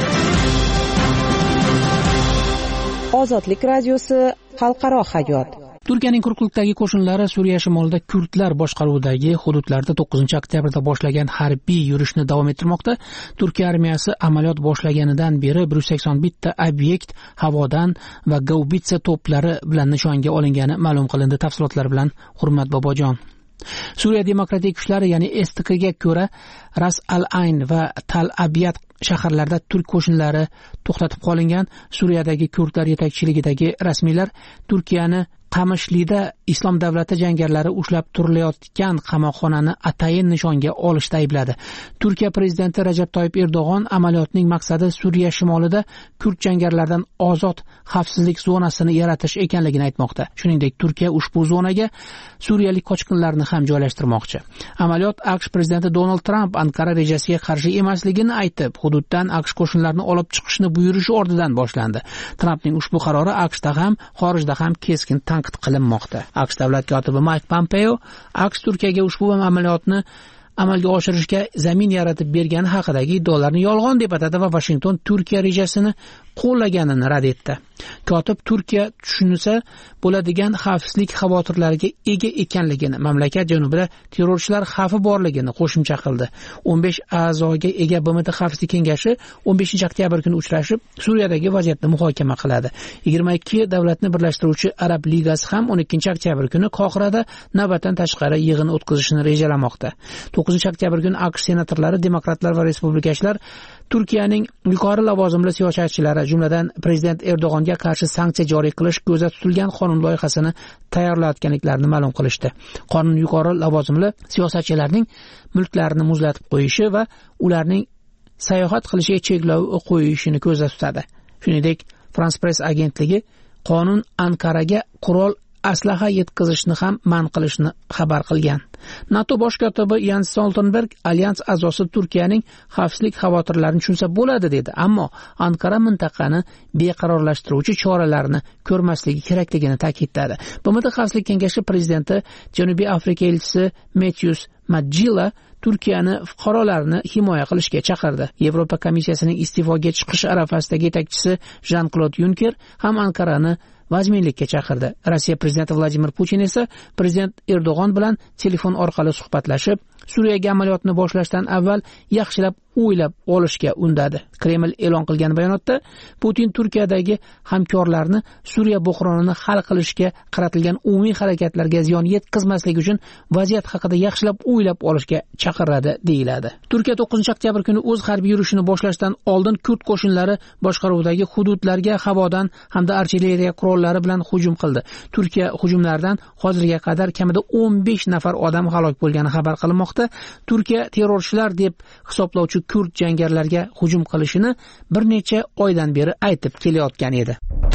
Ozodlik radiosi xalqaro hayot. Turkiyaning Kurkukdagi qo'shinlari Suriya shimolida kurdlar boshqaruvidagi hududlarda to'qqizinchi oktyabrda boshlagan harbiy yurishni davom ettirmoqda. Turkiya armiyasi amaliyot boshlaganidan beri bir yuz sakson bir ta obyekt havodan va gaubitsa to'plari bilan nishonga olingani ma'lum qilindi. Tafsilotlar bilan Hurmat Bobojon. Suriya demokratik kuchlari, ya'ni S T K'ga ko'ra Ras al-Ayn va Tal Abyad shaharlarda turk qo'shinlari to'xtatib qolingan. Suriyadagi kurdlar yetakchiligidagi rasmiylar Turkiyani Qamishli'da Islom davlati jangarlari ushlab turilayotgan qamoqxonani atayin nishonga olishda aybladi. Turkiya prezidenti Rajab Toyyib Erdo'g'on amaliyotning maqsadi Suriya shimolida kurd jangarlardan ozod xavfsizlik zonasini yaratish ekanligini aytmoqda. Shuningdek, Turkiya ushbu zonaga suriyalik qochqinlarni ham joylashtirmoqchi. Amaliyot AQSh prezidenti Donald Trump Ankara rejasiga qarshi emasligini aytib, hududdan AQSh qo'shinlarini olib chiqishni buyurishi ortidan boshlandi. Trumpning ushbu qarori AQShda ham, xorijda ham keskin tanqid qilinmoqda. AQSh davlat kotibi Mike Pompeo AQSh Turkiyaga ushbu amaliyotni amalga oshirishga zamin yaratib bergani haqidagi iddaolarni yolg'on deb atadi va Washington Turkiya rejasini qo'llaganini rad etdi. Kotib Turkiya tushunsa bo'ladigan xavfsizlik xavotirlariga ega ekanligini, mamlakat janubida terrorchilar xavfi borligini qo'shimcha qildi. o'n besh a'zoga ega B M T Xavfsizlik kengashi o'n beshinchi oktyabr kuni uchrashib, Suriyadagi vaziyatni muhokama qiladi. yigirma ikki davlatni birlashtiruvchi Arab ligasi ham o'n ikkinchi oktyabr kuni Qohirada navbatdan tashqari yig'in o'tkazishni rejalamoqda. to'qqizinchi oktyabr kuni AQSh senatorlari, demokratlar va respublikachilar Turkiyaning yuqori lavozimli siyosatchilari, jumladan prezident Erdo'g'onga qarshi sanksiya joriy qilish ko'zda tutilgan qonun loyihasini tayyorlayotganliklarini ma'lum qilishdi. Qonun yuqori lavozimli siyosatchilarning mulklarini muzlatib qo'yishi va ularning sayohat qilishiga cheklov qo'yishini ko'zda tutadi. Shuningdek, France Press agentligi qonun Ankaraga qurol aslaha yetkazishni ham man qilishni xabar qilgan. NATO bosh kotibi Jens Stoltenberg alyans a'zosi Turkiyaning xavfsizlik xavotirlarini tushunsa bo'ladi dedi, ammo Ankara mintaqani beqarorlashtiruvchi choralarni ko'rmasligi kerakligini ta'kidladi. B M T Xavfsizlik kengashi prezidenti Janubiy Afrika elchisi Matthews Majilla Turkiyani fuqarolarini himoya qilishga chaqirdi. Yevropa komissiyasining iste'foga chiqish arafasidagi yetakchisi Jean-Claude Juncker ham Ankarani vazminlikka chaqirdi. Rossiya prezidenti Vladimir Putin esa prezident Erdo'g'on bilan telefon orqali suhbatlashib, Suriyaga amaliyotni boshlashdan avval yaxshilab o'ylab olishga undadi. Kreml e'lon qilgan bayonotda Putin Turkiyadagi hamkorlarni Suriya bo'hronini hal qilishga qaratilgan umumiy harakatlarga ziyon yetkazmaslik uchun vaziyat haqida yaxshilab o'ylab olishga chaqiradi deyiladi. Turkiya to'qqizinchi oktyabr kuni o'z harbiy yurishini boshlashdan oldin kurd qo'shinlari boshqaruvidagi hududlarga havodan hamda artilleriya qurollari bilan hujum qildi. Turkiya hujumlaridan hozirga qadar kamida o'n besh nafar odam halok bo'lgani xabar qilinmoqda. Turkiya terrorchilar deb hisoblovchi kurd jangarilarga hujum qilishini bir necha oydan beri aytib kelayotgan edi.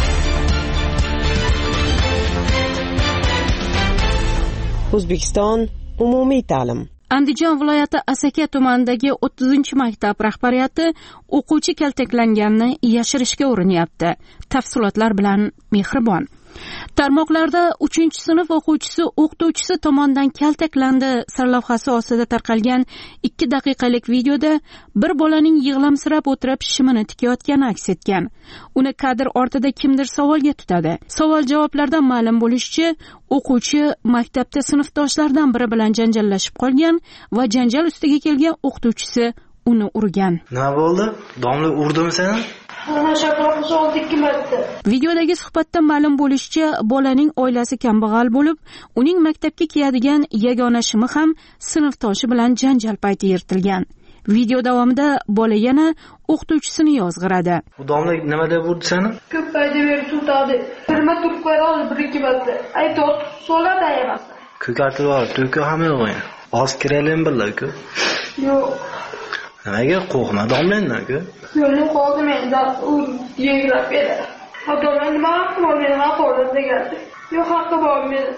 O'zbekiston umumiy ta'lim. Andijon viloyati Asaka tumanidagi o'ttizinchi maktab rahbariyati o'quvchi kaltaklanganini yashirishga uriniryapti. Tafsilotlar bilan Mehribon. Tarmoqlarda uchinchi sinf o'quvchisi o'qituvchisi tomonidan kaltaklandi sarlavhasi ostida tarqalgan ikki daqiqalik videoda bir bolaning yig'lamsirab o'tirib shimini tikayotgani aks etgan. Uni kadr ortida kimdir savolga tutadi. Savol javoblardan ma'lum bo'lishicha, o'quvchi maktabda sinfdoshlardan biri bilan janjallashib qolgan va janjal ustiga kelgan o'qituvchisi uni urgan. Nima bo'ldi? Domla urdimi seni? Videodagi suhbatda ma'lum bo'lishicha, bolaning oilasi kambag'al bo'lib, uning maktabga kiyadigan yagona shimi ham sinfdoshi bilan janjal payti yirtilgan. Video davomida bola yana o'qituvchisini yozg'iradi. Bu domla nima deb urdi seni? Ko'p payda berib tutadi. Birma turib oldi, bir ikki marta. Aytib so'ladi emas. Ko'katib oldi, to'ki ham yo'q. Oz kiraylik birlar-ku. Yo'q. Nimaga qo'rqma domlandan-ku? Yo'lni qoldi menda u geografiyada. Otamlar nima haqqi bor meni haqorat degandi. Yo'q haqqi bor meni.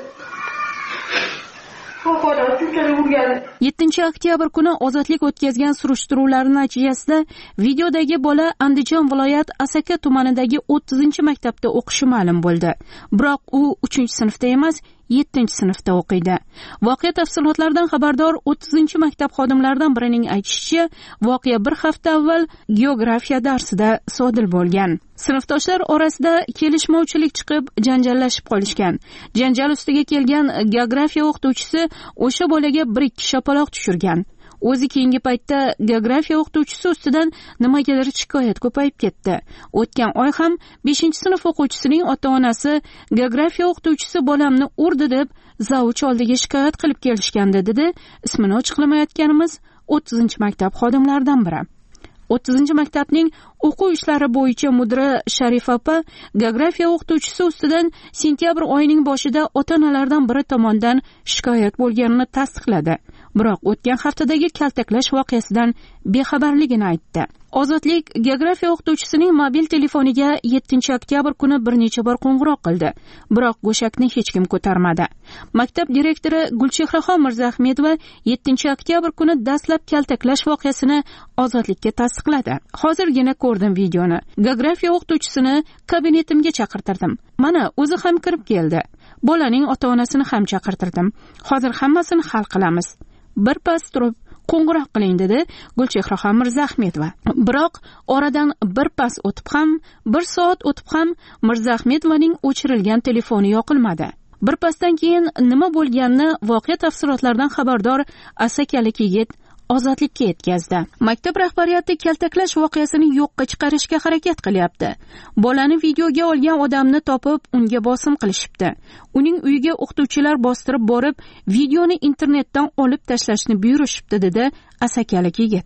yettinchi oktyabr kuni ozodlik o'tkazgan surishtiruvlar natijasida videodagi bola Andijon viloyat Asaka tumanidagi o'ttizinchi maktabda o'qishi ma'lum bo'ldi. Biroq u uchinchi sinfda emas, yettinchi sinfda o'qiydi. Voqea tafsilotlaridan xabardor o'ttizinchi maktab xodimlaridan birining aytishicha, voqea bir hafta avval geografiya darsida sodir bo'lgan. Sinfdoshlar orasida kelishmovchilik chiqib, janjallashib qolishgan. Janjal ustiga kelgan geografiya o'qituvchisi o'sha bolaga bir ikki shapaloq tushirgan. O'zi keyingi paytda geografiya o'qituvchisi ustidan nimagadir shikoyat ko'payib ketdi. O'tgan oy ham beshinchi sinf o'quvchisining ota-onasi geografiya o'qituvchisi bolamni urdi deb zavch oldiga shikoyat qilib kelishgandi dedi. Ismini ochiqlamayotganimiz o'ttizinchi maktab xodimlaridan biri. o'ttizinchi maktabning o'quv ishlari bo'yicha mudiri Sharif opa geografiya o'qituvchisi ustidan sentyabr oyining boshida ota-onalardan biri tomonidan shikoyat bo'lganini tasdiqladi. Biroq o'tgan haftadagi kaltaklash voqeasidan bexabarligini aytdi. Ozodlik geografiya o'qituvchisining mobil telefoniga yettinchi oktyabr kuni bir necha bor qo'ng'iroq qildi, biroq go'shakni hech kim ko'tarmadi. Maktab direktori Gulchehraxon Mirzaahmedova yettinchi oktyabr kuni dastlab kaltaklash voqeasini Ozodlikka tasdiqladi. Hozirgina ko'rdim videoni. Geografiya o'qituvchisini kabinetimga chaqirtirdim. Mana o'zi ham kirib keldi. Bolaning ota-onasini ham chaqirtirdim. Hozir hammasini hal qilamiz. Bir pas turib qo'ng'iroq qiling dedi Gulchehraxon Mirzaahmedova. Biroq oradan bir pas o'tib ham, bir soat o'tib ham Mirzaahmedovaning o'chirilgan telefoni yoqilmadi. Bir pasdan keyin nima bo'lganini voqea tafsilotlaridan xabardor asakalik yigit Ozodlikka yetkazdi. Maktab rahbariyati kaltaklash voqeasini yo'qqa chiqarishga harakat qilyapti. Bolani videoga olgan odamni topib, unga bosim qilishibdi. Uning uyiga o'qituvchilar bostirib borib, videoni internetdan olib tashlashni buyurishibdi dedi asakalik yigit.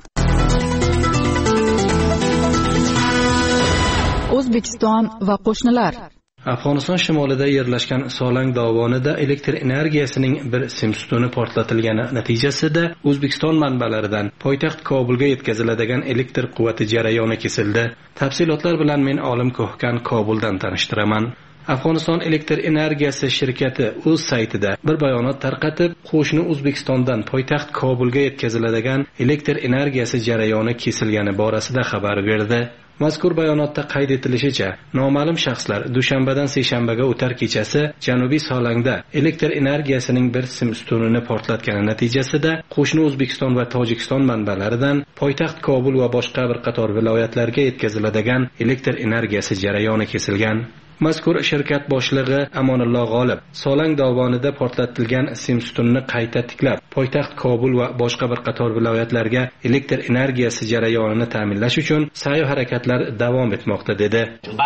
O'zbekiston va qo'shnilar. Afg'oniston shimolida yerlashgan Solang dovonida elektr energiyasining bir simstuni portlatilgani natijasida O'zbekiston manbalaridan poytaxt Kobulga yetkaziladigan elektr quvvati jarayoni kesildi. Tafsilotlar bilan men Olim Ko'hkan Kobuldan tanishtiraman. Afg'oniston elektr energiyasi shirkati o'z saytida bir bayonot tarqatib, qo'shni O'zbekistondan poytaxt Kobulga yetkaziladigan elektr energiyasi jarayoni kesilgani borasida xabar berdi. Mazkur bayonotda qayd etilishicha, noma'lum shaxslar dushanbadan seshanbaga o'tar kechasi Janubiy Solangda elektr energiyasining bir sim ustunini portlatgani natijasida qo'shni O'zbekiston va Tojikiston manbalaridan poytaxt Kobul va boshqa bir qator viloyatlarga yetkaziladigan elektr energiyasi jarayoni kesilgan. Mazkur shirkat boshlig'i Amonullo G'olib Solang dovonida portlatilgan simstunni qayta tiklab, poytaxt Kobul va boshqa bir qator viloyatlarga elektr energiyasi jarayonini ta'minlash uchun sa'y-harakatlar davom etmoqda dedi.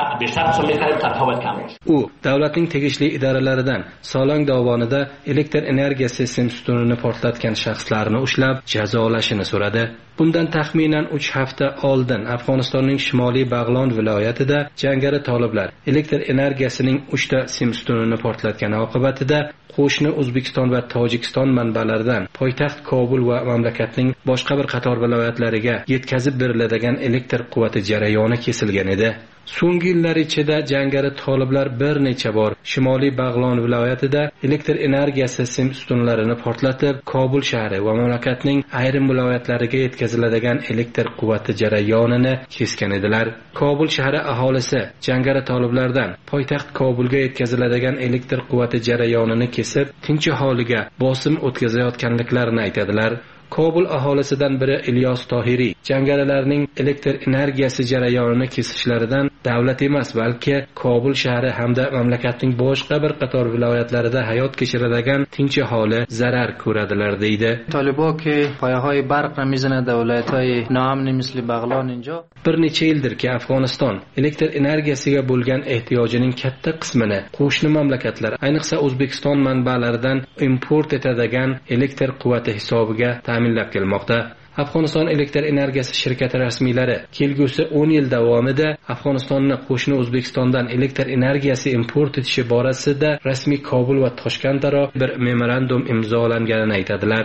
U davlatning tegishli idoralaridan Solang dovonida elektr energiyasi simstunini portlatgan shaxslarni ushlab, jazolashini so'radi. Bundan taxminan uch hafta oldin Afg'onistonning Shimoliy Bag'lon viloyatida jangari toliblar elektr energiyasining uchta simstunini portlatgani oqibatida qo'shni O'zbekiston va Tojikiston manbalaridan poytaxt Kobul va mamlakatning boshqa bir qator viloyatlariga yetkazib beriladigan elektr quvvati jarayoni kesilgan edi. So'nggi yillar ichida jangari toliblar bir necha bor Shimoliy Bag'lon viloyatida elektr energiyasi sim ustunlarini portlatib, Kobul shahri va mamlakatning ayrim viloyatlariga yetkaziladigan elektr quvvati jarayonini kesgan edilar. Kobul shahri aholisi jangari toliblardan poytaxt Kobulga yetkaziladigan elektr quvvati jarayonini kesib, tinch aholiga bosim o'tkazayotganliklarini aytadilar. Kobul aholisidan biri Ilyos Tohiriy jangarilarning elektr energiyasi jarayonini kesishlaridan davlat emas, balki Kobul shahri hamda mamlakatning boshqa bir qator viloyatlarida hayot kechiradigan tinch aholi zarar ko'radilar deydi. Talibo ki poyahoy barq را میزنه دولت‌های ناامنی مثل بغلان اینجا. Bir necha yildirki Afg'oniston elektr energiyasiga bo'lgan ehtiyojining katta qismini qo'shni mamlakatlar, ayniqsa O'zbekiston manbalaridan import etadigan elektr quvvati hisobiga ta'minlab kelmoqda. Afg'oniston elektr energiyasi shirkati rasmiylari kelgusi o'n yil davomida Afg'onistonni qo'shni O'zbekistondan elektr energiyasi import etishi borasida rasmiy Kobul va Toshkentaro bir memorandum imzolanganini aytadilar.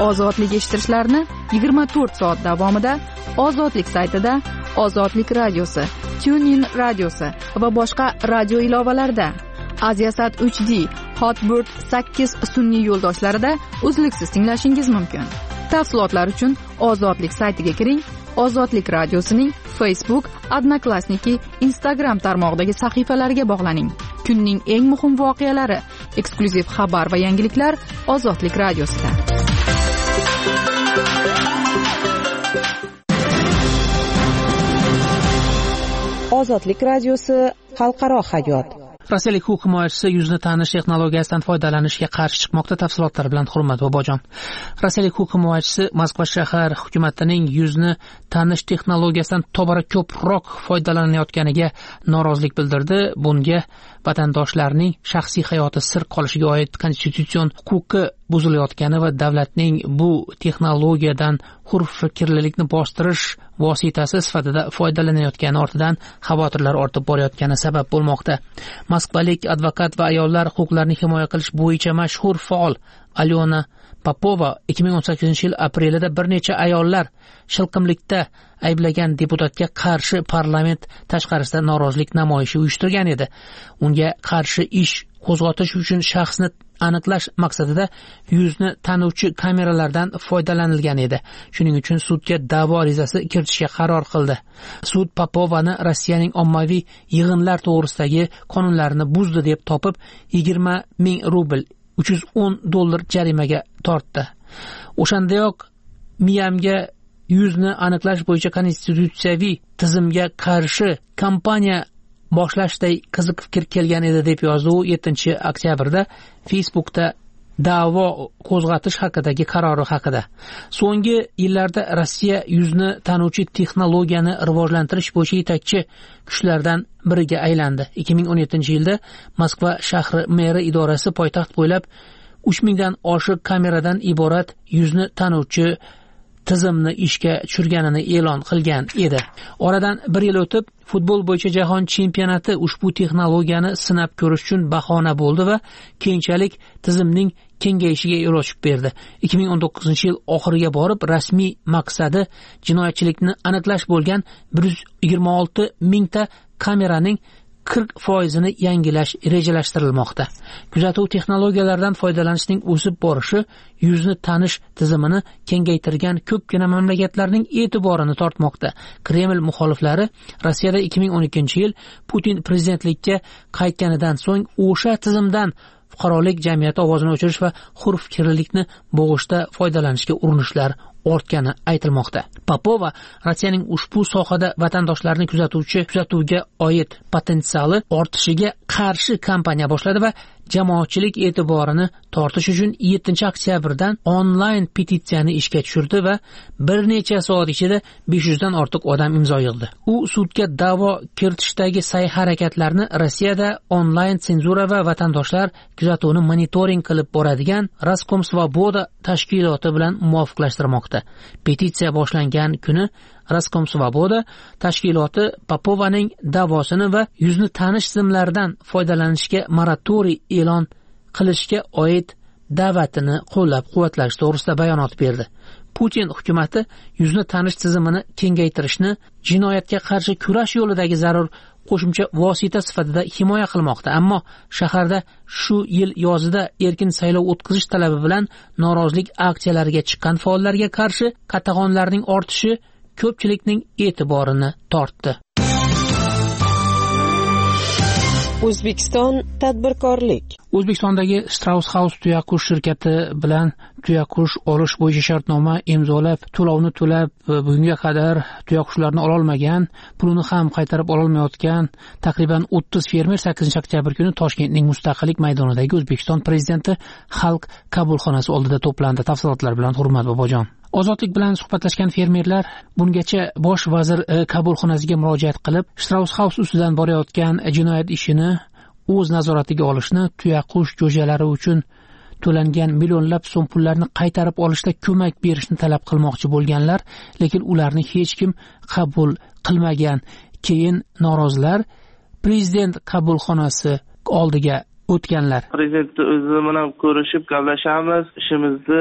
ozodlik eshittirishlarini yigirma to'rt soat davomida Ozodlik saytida, Ozodlik radiosi, TuneIn radiosi va boshqa radio ilovalarida, Aziasat uch D, Hotbird sakkiz sun'iy yo'ldoshlarida uzluksiz tinglashingiz mumkin. Tafsilotlar uchun Ozodlik saytiga kiring. Ozodlik radiosining Facebook, Odnoklassniki, Instagram tarmog'idagi sahifalariga bog'laning. Kunning eng muhim voqealari, eksklyuziv xabar va yangiliklar Ozodlik radiosida. Ozodlik radiosi xalqaro hayot. Rossiyalik huquq himoyachisi yuzni tanish texnologiyasidan foydalanishga qarshi chiqmoqda. Tafsilotlar bilan Hurmat Bobojon. Rossiyalik huquq himoyachisi Moskva shahar hukumatining yuzni tanish texnologiyasidan tobora ko'proq foydalanayotganiga norozilik bildirdi. Bunga vatandoshlarning shaxsiy hayoti sir qolishiga oid konstitutsion huquqi buzilayotgani va davlatning bu texnologiyadan hur fikrlilikni bostirish vositasi sifatida foydalanayotgani ortidan xavotirlar ortib borayotgani sabab bo'lmoqda. Moskvalik advokat va ayollar huquqlarini himoya qilish bo'yicha mashhur faol Alyona Popova ikki ming o'n sakkizinchi yil aprelida bir necha ayollar shilqimlikda ayblagan deputatga qarshi parlament tashqarisida norozilik namoyishi uyushtirgan edi. Unga qarshi ish qo'zg'atish uchun shaxsni aniqlash maqsadida yuzni tanuvchi kameralardan foydalanilgan edi. Shuning uchun sudga da'vo arizasi kiritishga qaror qildi. Sud Popovani Rossiyaning ommaviy yig'inlar to'g'risidagi qonunlarini buzdi deb topib yigirma ming rubl uch yuz o'n dollar jarimaga tortdi. O'shandayoq Miyamga yuzni aniqlash bo'yicha konstitutsiyaviy tizimga qarshi kampaniya boshlashday qiziq fikr kelgan edi deb yozdi u yettinchi oktyabrda Facebookda da'vo qo'zg'atish haqidagi qarori haqida. So'nggi yillarda Rossiya yuzni tanuvchi texnologiyani rivojlantirish bo'yicha yetakchi kuchlardan biriga aylandi. ikki ming o'n yettinchi yilda Moskva shahri meri idorasi poytaxt bo'ylab uch mingdan oshiq kameradan iborat yuzni tanuvchi tizimni ishga tushirganini e'lon qilgan edi. Oradan bir yil o'tib, futbol bo'yicha jahon chempionati ushbu texnologiyani sinab ko'rish uchun bahona bo'ldi va keyinchalik tizimning kengayishiga yo'l ochib berdi. ikki ming o'n to'qqizinchi yil oxiriga borib, rasmiy maqsadi jinoyatchilikni aniqlash bo'lgan bir yuz yigirma olti mingta kameraning qirq foizini yangilash rejalashtirilmoqda. Kuzatuv texnologiyalaridan foydalanishning o'sib borishi yuzni tanish tizimini kengaytirgan ko'pgina mamlakatlarning e'tiborini tortmoqda. Kreml muxoliflari Rossiyada ikki ming o'n ikkinchi yil Putin prezidentlikka qaytganidan so'ng o'sha tizimdan fuqarolik jamiyati ovozini o'chirish va hur fikrlilikni bo'g'ishda foydalanishga urinishlar ortgani aytilmoqda. Popova Rossiyaning ushbu sohada vatandoshlarni kuzatuvchi kuzatuvga oid potensiali ortishiga qarshi kampaniya boshladi va jamoatchilik e'tiborini tortish uchun yettinchi oktyabrdan onlayn petitsiyani ishga tushirdi va bir necha soat ichida besh yuzdan ortiq odam imzo yig'di. U sudga da'vo kiritishdagi sa'y-harakatlarni Rossiyada onlayn senzura va vatandoshlar kuzatuvini monitoring qilib boradigan Roskomsvoboda tashkiloti bilan muvofiqlashtirmoqda. Petitsiya boshlangan kuni Roskomsvoboda tashkiloti Popovaning da'vosini va yuzni tanish tizimlaridan foydalanishga moratoriy e'lon qilishga oid da'vatini qo'llab-quvvatlash to'g'risida bayonot berdi. Putin hukumati yuzni tanish tizimini kengaytirishni jinoyatga qarshi kurash yo'lidagi zarur qo'shimcha vosita sifatida himoya qilmoqda, ammo shaharda shu yil yozida erkin saylov o'tkazish talabi bilan norozilik aksiyalariga chiqqan faollarga qarshi qatag'onlarning ortishi ko'pchilikning e'tiborini tortdi. O'zbekiston tadbirkorlik. O'zbekistondagi Strauss House tuyaqush shirkati bilan tuyaqush olish bo'yicha shartnoma imzolab, to'lovni to'lab, bugunga qadar tuyaqushlarni ola olmagan, pulini ham qaytarib ola olmayotgan taqriban o'ttiz fermer sakkizinchi oktyabr kuni Toshkentning Mustaqillik maydonidagi O'zbekiston prezidenti xalq qabulxonasi oldida to'plandi. Tafsilotlar bilan Hurmat Bobojon. Ozodlik bilan suhbatlashgan fermerlar bungacha bosh vazir qabulxonasiga murojaat qilib, Strauss House ustidan borayotgan jinoyat ishini o'z nazoratiga olishni, tuyaqush jo'jalari uchun to'langan millionlab so'm pullarni qaytarib olishda ko'mak berishni talab qilmoqchi bo'lganlar, lekin ularni hech kim qabul qilmagan. Keyin norozilar prezident qabulxonasi oldiga o'tganlar. Prezident o'zi bilan ko'rishib gaplashamiz, ishimizni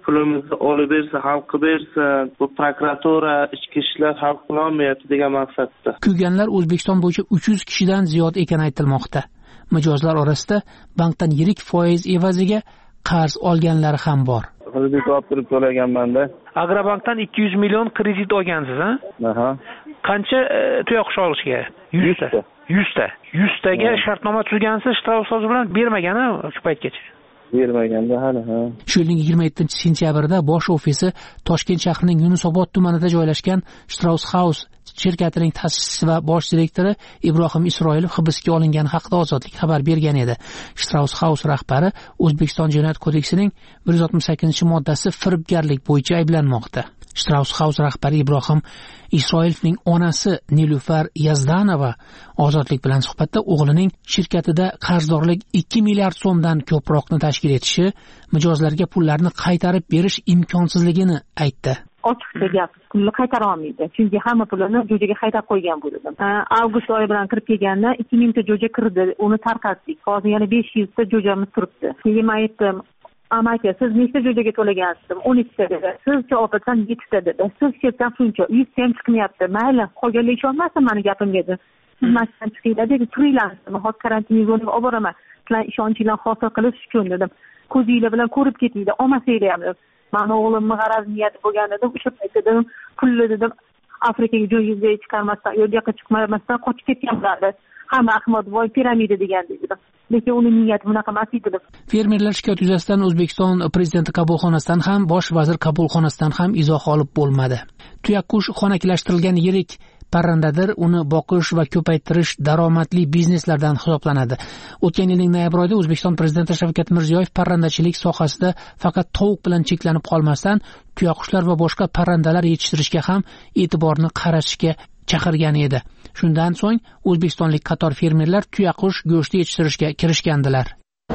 pulimizni olib bersa, hal qilib bersa, bu prokuratura, ichki ishlar hal qila olmayapti degan maqsadda. Kuyganlar O'zbekiston bo'yicha uch yuz kishidan ziyod ekani aytilmoqda. Mijozlar orasida bankdan yirik foiz evaziga qarz olganlar ham bor. Kredit olib turib to'laganman-da. Agrobankdan ikki yuz million kredit olgansiz, ha? Aha. Qancha tuyoqush olishga? yuz ta. yuz ta. yuz taga shartnoma tuzgansiz, shtraf so'zi bilan bermagan-a shu paytgacha? Bermaganda hali, ha. Shu yilning yigirma yettinchi sentyabrda bosh ofisi Toshkent shahrining Yunusobod tumanida joylashgan Strauss House shirkatining ta'sischisi va bosh direktori Ibrohim Isroilov hibsga olingani haqida Ozodlik xabar bergan edi. Strauss House rahbari O'zbekiston Jinoyat kodeksining bir yuz oltmish sakkizinchi moddasi firibgarlik bo'yicha ayblanmoqda. Strauss House rahbari Ibrohim Isroilovning onasi Nilufar Yazdanova Ozodlik bilan suhbatda o'g'lining shirkatida qarzdorlik ikki milliard so'mdan ko'proqni tashkil etishi, mijozlarga pullarni qaytarib berish imkonsizligini aytdi. Ochiqcha gap, pulni qaytara olmaydi. Chunki hamma pulini jo'jaga qaytarib qo'ygan bo'ldi. Avgust oyi bilan kirib kelganda ikki ming ta jo'ja kirdi, uni tarqatdik. Hozir yana besh yuz ta jo'jamiz turibdi. Keyin men aytdim, "Amaki, siz nechta jo'jaga to'lagansiz?" o'n ikkita dedi. "Siz javob bersan yettita dedi. Siz ketgan shuncha, yuz ta ham chiqmayapti. Mayli, qolganlar ishonmasin meni gapimga dedi. Siz masjiddan chiqinglar dedi, turinglar. Men hozir karantin yo'lini olib boraman. Sizlar ishonchinglarni hosil qilish uchun dedim. Ko'zinglar bilan ko'rib ketinglar, olmasanglar ham dedim. Mani o'g'limni g'araz niyati bo'lgan dedim. O'sha paytda dedim, pulni dedim Afrikaga jo'yizga chiqarmasdan, yo'lga chiqmasdan qochib ketganlardi. Hamma Ahmad voy piramida degan dedim. Lekin uning niyati bunaqa emas edi. Fermerlar shikoyat yuzasidan O'zbekiston prezidenti qabulxonasidan ham, bosh vazir qabulxonasidan ham izoh olib bo'lmadi. Tuyaqush xonaklashtirilgan yirik parrandadir, uni boqish va ko'paytirish daromadli bizneslardan hisoblanadi. O'tgan yilning noyabr oyida O'zbekiston prezidenti Shavkat Mirziyoyev parrandachilik sohasida faqat tovuq bilan cheklanib qolmasdan, tuyaqushlar va boshqa parrandalar yetishtirishga ham e'tiborni qaratishga chaqirgan edi. Shundan so'ng o'zbekistonlik qator fermerlar tuyaqush go'shti yetishtirishga kirishgandilar.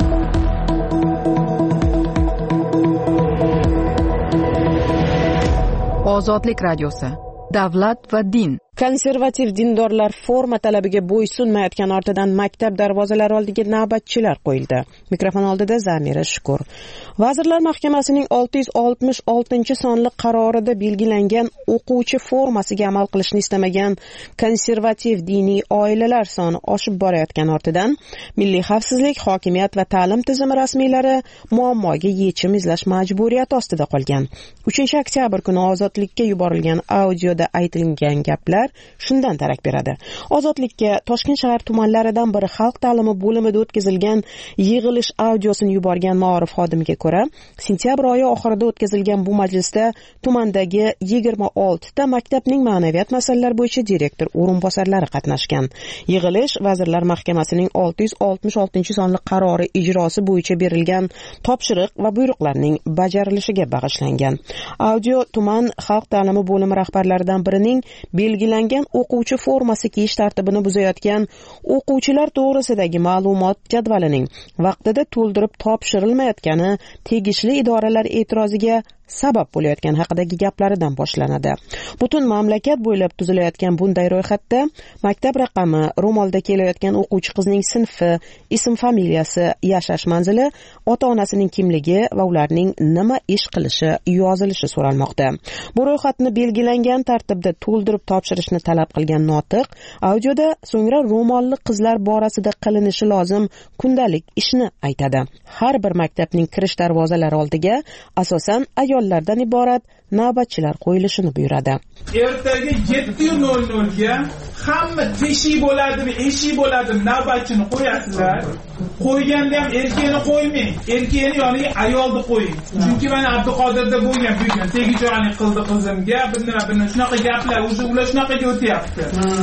Ozodlik radiosi. Davlat va din. Konservativ dindorlar forma talabiga bo'ysunmayotgan ortidan maktab darvozalari oldiga navbatchilar qo'yildi. Mikrofon oldida Zamira Shukur. Vazirlar Mahkamasining olti yuz oltmish oltinchi sonli qarorida belgilangan o'quvchi formasiga amal qilishni istamagan konservativ diniy oilalar soni oshib borayotgan ortidan Milliy xavfsizlik, hokimiyat va ta'lim tizimi rasmiylari muammoga yechim izlash majburiyati ostida qolgan. uchinchi oktyabr kuni Ozodlikka yuborilgan audioda aytilgan gaplar shundan darak beradi. Ozodlikka Toshkent shahar tumanlaridan biri xalq ta'limi bo'limida o'tkazilgan yig'ilish audiosini yuborgan ma'rif xodimiga ko'ra, sentyabr oyi oxirida o'tkazilgan bu majlisda tumandagi yigirma olti ta maktabning ma'naviyat masalalari bo'yicha direktor o'rinbosarlari qatnashgan. Yig'ilish Vazirlar Mahkamasining olti yuz oltmish oltinchi sonli qarori ijrosi bo'yicha berilgan topshiriq va buyruqlarning bajarilishiga bag'ishlangan. Audio tuman xalq ta'limi bo'limi rahbarlaridan birining belgilangan o'quvchi formasi kiyish tartibini buzayotgan o'quvchilar to'g'risidagi ma'lumot jadvalining vaqtida to'ldirib topshirilmayotgani tegishli idoralar e'tiroziga sabab bo'layotgan haqidagi gaplaridan boshlanadi. Butun mamlakat bo'ylab tuzilayotgan bunday ro'yxatda maktab raqami, ro'molda kelayotgan o'quvchi qizning sinfi, ism familiyasi, yashash manzili, ota-onasining kimligi va ularning nima ish qilishi yozilishi so'ralmoqda. Bu ro'yxatni belgilangan tartibda to'ldirib topshirishni talab qilgan notiq audioda so'ngra ro'molli qizlar borasida qilinishi lozim kundalik ishni aytadi. Har bir maktabning kirish darvozalari oldiga asosan ayollardan iborat navbatchilar qo'yilishini buyuradi. Ertaga yetti nol nol ga hamma teshik bo'ladimi, eshik bo'ladimi navbatchini qo'yasizlar. Qo'yganda ham erkakni qo'ymang. Erkakni yoniga ayolni qo'ying. Chunki mana Abduqodirda bo'lgan bo'lgan tegijoylik qildi qizimga, bir nima bir shunaqa gaplar, o'zi ular shunaqaga o'tyapti.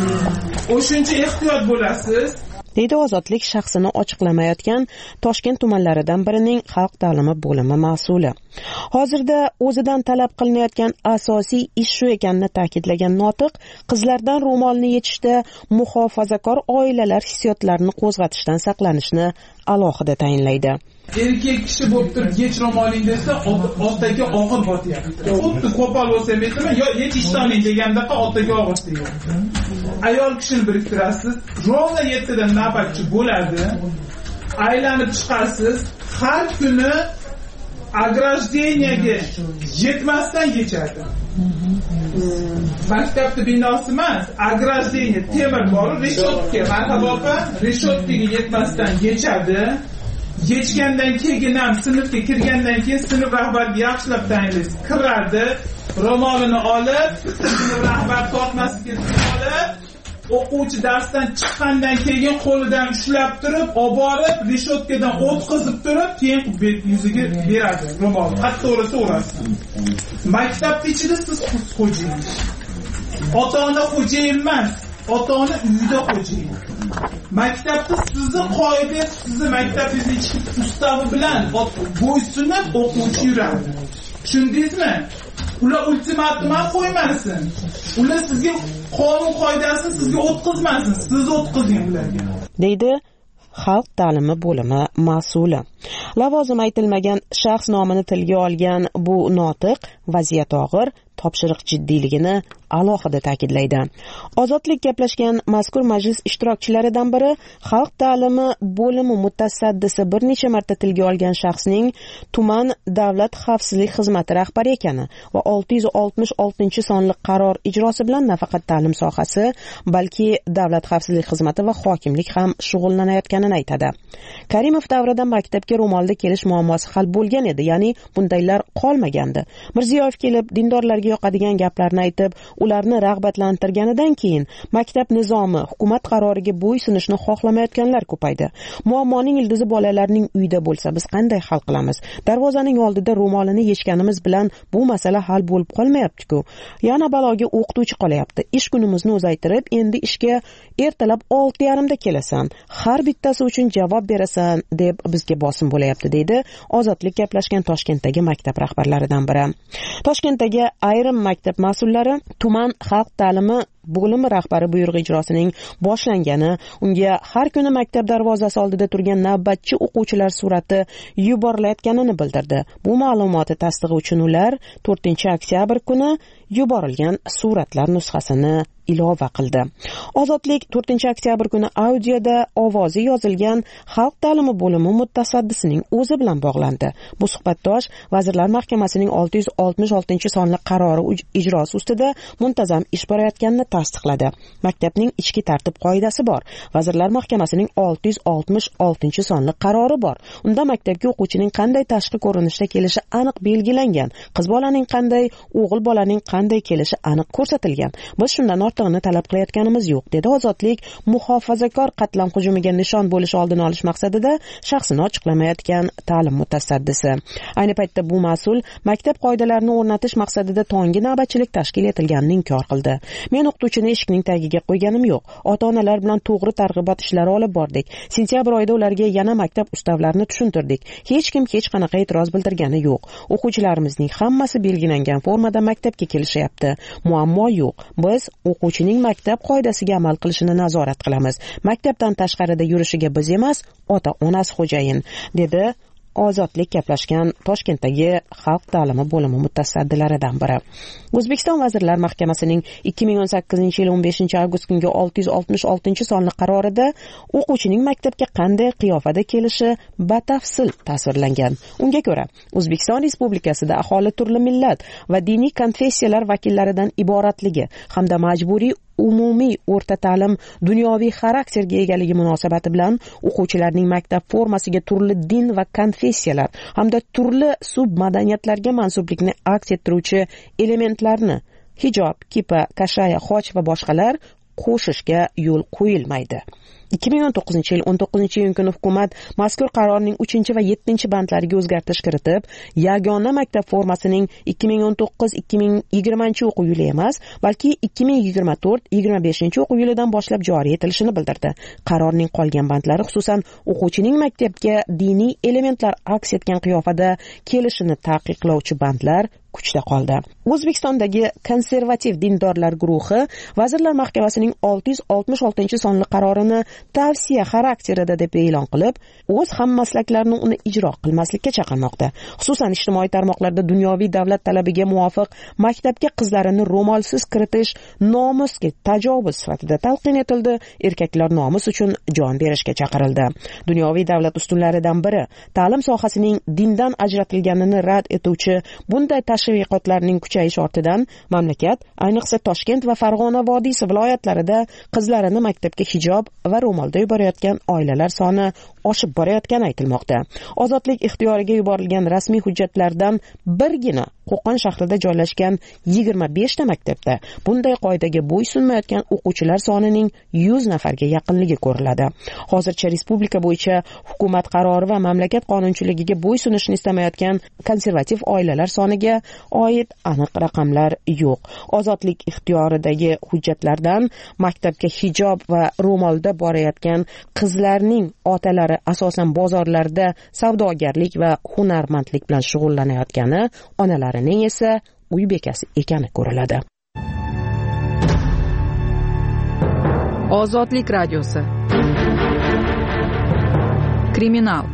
O'shuncha ehtiyot bo'lasiz. deydi Ozodlik shaxsini ochiqlamayotgan Toshkent tumanlaridan birining xalq ta'limi bo'limi mas'uli. Hozirda o'zidan talab qilinayotgan asosiy ish shu ekanini ta'kidlagan notiq, qizlardan ro'molni yechishda muhofazakor oilalar hissiyotlarini qo'zg'atishdan saqlanishni alohida tayinlaydi. Erkak kishi bo'lib turib yech ro'moling desa, otaga og'ir botyapti. Xuddi qo'pol bo'lsa aytaman, yo yechishtoning degandaqa otaga og'ir tegadi. Ayol kishini biriktirasiz, rovna yettida navbatchi bo'ladi. Aylanib chiqasiz, har kuni ограждениyaga yetmasdan yechadi. Maktabni binosi emas, ограждение temir bor, reshotka, marhaba opa, reshotkaga yetmasdan yechadi. Yechgandan keyin ham sinfga kirgandan keyin sinf rahbariga yaxshilab tayinlaysiz. Kiradi, ro'molini olib, sinf rahbar tortmasiga olib, o'quvchi darsdan chiqqandan keyin qo'lidan ushlab turib, olib borib, reshotkadan o'tkazib turib, keyin bet yuziga beradi ro'mol. Hatto so'rasin. Maktabning ichida siz xo'jayin. Ota-ona xo'jayin emas, ota-ona uyda xo'jayin. Maktabda sizni qoida, sizni maktabingizni ichki ustavi bilan bo'ysunib o'quvchi yuradi. Tushundingizmi? Ular ultimatum ham qo'ymasin. Ular sizga qonun qoidasini sizga o'tkazmasin, siz o'tkazing ularga. deydi Xalq ta'limi bo'limi mas'uli. Lavozim aytilmagan shaxs nomini tilga olgan bu notiq vaziyat og'ir, topshiriq jiddiyligini alohida ta'kidlaydi. Ozodlik gaplashgan mazkur majlis ishtirokchilaridan biri Xalq ta'limi bo'limi mutasaddisi bir necha marta tilga olgan shaxsning tuman davlat xavfsizlik xizmati rahbari ekani va olti yuz oltmish oltinchi sonli qaror ijrosi bilan nafaqat ta'lim sohasi, balki davlat xavfsizlik xizmati va hokimlik ham shug'ullanayotganini aytadi. Karimov davrida maktabga ro'molda kelish muammosi hal bo'lgan edi, ya'ni bundaylar qolmagandi. Mirziyoyev kelib dindorlarga yoqadigan gaplarni aytib, ularni rag'batlantirganidan keyin maktab nizomi, hukumat qaroriga bo'ysunishni xohlamayotganlar ko'paydi. Muammoning ildizi bolalarning uyida bo'lsa, biz qanday hal qilamiz? Darvozaning oldida ro'molini yechganimiz bilan bu masala hal bo'lib qolmayapti-ku. Yana baloga o'qituvchi qolyapti. Ish kunimizni uzaytirib, endi ishga ertalab olti yarim da kelasan. Har bittasi uchun javob berasan deb bizga bosim bo'layapti, deydi Ozodlik gaplashgan Toshkentdagi maktab rahbarlaridan biri. Toshkentdagi ayrim maktab mas'ullari tuman xalq ta'limi bo'limi rahbari buyrug'i ijrosining boshlangani, unga har kuni maktab darvozasi oldida turgan navbatchi o'quvchilar surati yuborilayotganini bildirdi. Bu ma'lumoti tasdig'i uchun ular to'rtinchi oktyabr kuni yuborilgan suratlar nusxasini ilova qildi. Ozodlik to'rtinchi oktyabr kuni audioda ovozi yozilgan xalq ta'limi bo'limi mutasaddisining o'zi bilan bog'landi. Bu suhbatdosh Vazirlar Mahkamasining olti yuz oltmish oltinchi sonli qarori ijrosi ustida muntazam ish borayotganini tasdiqladi. Maktabning ichki tartib qoidasi bor. Vazirlar Mahkamasining olti yuz oltmish oltinchi sonli qarori bor. Unda maktabga o'quvchining qanday tashqi ko'rinishda kelishi aniq belgilangan. Qiz bolaning qanday, o'g'il bolaning qanday kelishi aniq ko'rsatilgan. Biz shundan ortig'ini talab qilayotganimiz yo'q, dedi Ozodlik muhofazakor qatlam hujumiga nishon bo'lish oldini olish maqsadida shaxsini ochiqlamayotgan ta'lim mutasaddisi. Ayni paytda bu mas'ul maktab qoidalarini o'rnatish maqsadida tonggi navbatchilik tashkil etilganini inkor qildi. Men o'qituvchini eshikning tagiga qo'yganim yo'q. Ota-onalar bilan to'g'ri targ'ibot ishlari olib bordik. Sentyabr oyida ularga yana maktab ustavlarini tushuntirdik. Hech kim hech qanaqa e'tiroz bildirgani yo'q. O'quvchilarimizning hammasi belgilangan formada maktabga kelishyapti. Muammo yo'q. Biz o'quvchining maktab qoidasiga amal qilishini nazorat qilamiz. Maktabdan tashqarida yurishiga biz emas, ota-onasi xo'jayin, dedi Ozodlik gaplashgan Toshkentdagi xalq ta'limi bo'limi mutasaddilaridan biri. O'zbekiston Vazirlar Mahkamasining ikki ming o'n sakkizinchi yil o'n beshinchi avgust kungi olti yuz oltmish oltinchi sonli qarorida o'quvchining maktabga qanday qiyofada kelishi batafsil tasvirlangan. Unga ko'ra, O'zbekiston Respublikasida aholi turli millat va diniy konfessiyalar vakillaridan iboratligi hamda majburiy umumiy o'rta ta'lim dunyoviy xarakterga egaligi munosabati bilan o'quvchilarning maktab formasiga turli din va konfessiyalar hamda turli submadaniyatlarga mansublikni aks ettiruvchi elementlarni hijob, kipa, kashaya, xoch va boshqalar qo'shishga yo'l qo'yilmaydi. ikki ming o'n to'qqizinchi yil o'n to'qqizinchi iyun kuni hukumat mazkur qarorning uchinchi va yettinchi bandlariga o'zgartirish kiritib, yagona maktab formasining ikki ming o'n to'qqiz ikki ming yigirmanchi o'quv yili emas, balki ikki ming yigirma to'rt yigirma beshinchi o'quv yilidan boshlab joriy etilishini bildirdi. Qarorning qolgan bandlari, xususan o'quvchining maktabga diniy elementlar aks etgan qiyofada kelishini taqiqlovchi bandlar kuchda qoldi. O'zbekistondagi konservativ dindorlar guruhi Vazirlar Mahkamasining olti yuz oltmish oltinchi sonli qarorini tavsiya xarakterida deb e'lon qilib, o'z hammaslaklarini uni ijro qilmaslikka chaqirmoqda. Xususan ijtimoiy tarmoqlarda dunyoviy davlat talabiga muvofiq maktabga qizlarini ro'molsiz kiritish nomusga tajovuz sifatida talqin etildi. Erkaklar nomus uchun jon berishga chaqirildi. Dunyoviy davlat ustunlaridan biri ta'lim sohasining dindan ajratilganini rad etuvchi bunday tashviqotlarning kuchayishi ortidan mamlakat, ayniqsa Toshkent va Farg'ona vodiysi viloyatlarida qizlarini maktabga hijob va ro'molda yuborayotgan oilalar soni oshib borayotgani aytilmoqda. Ozodlik ixtiyoriga yuborilgan rasmiy hujjatlardan birgina Qo'qon shahrida joylashgan yigirma besh ta maktabda bunday qoidaga bo'ysunmayotgan o'quvchilar sonining yuz nafarga yaqinligi ko'riladi. Hozircha respublika bo'yicha hukumat qarori va mamlakat qonunchiligiga bo'ysunishni istamayotgan konservativ oilalar soniga oid aniq raqamlar yo'q. Ozodlik ixtiyoridagi hujjatlardan maktabga hijob va ro'molda borayotgan qizlarning otalari asosan bozorlarda savdogarlik va hunarmandlik bilan shug'ullanayotgani, onalarining esa uy bekasi ekani ko'riladi. Ozodlik radiosi. Kriminal.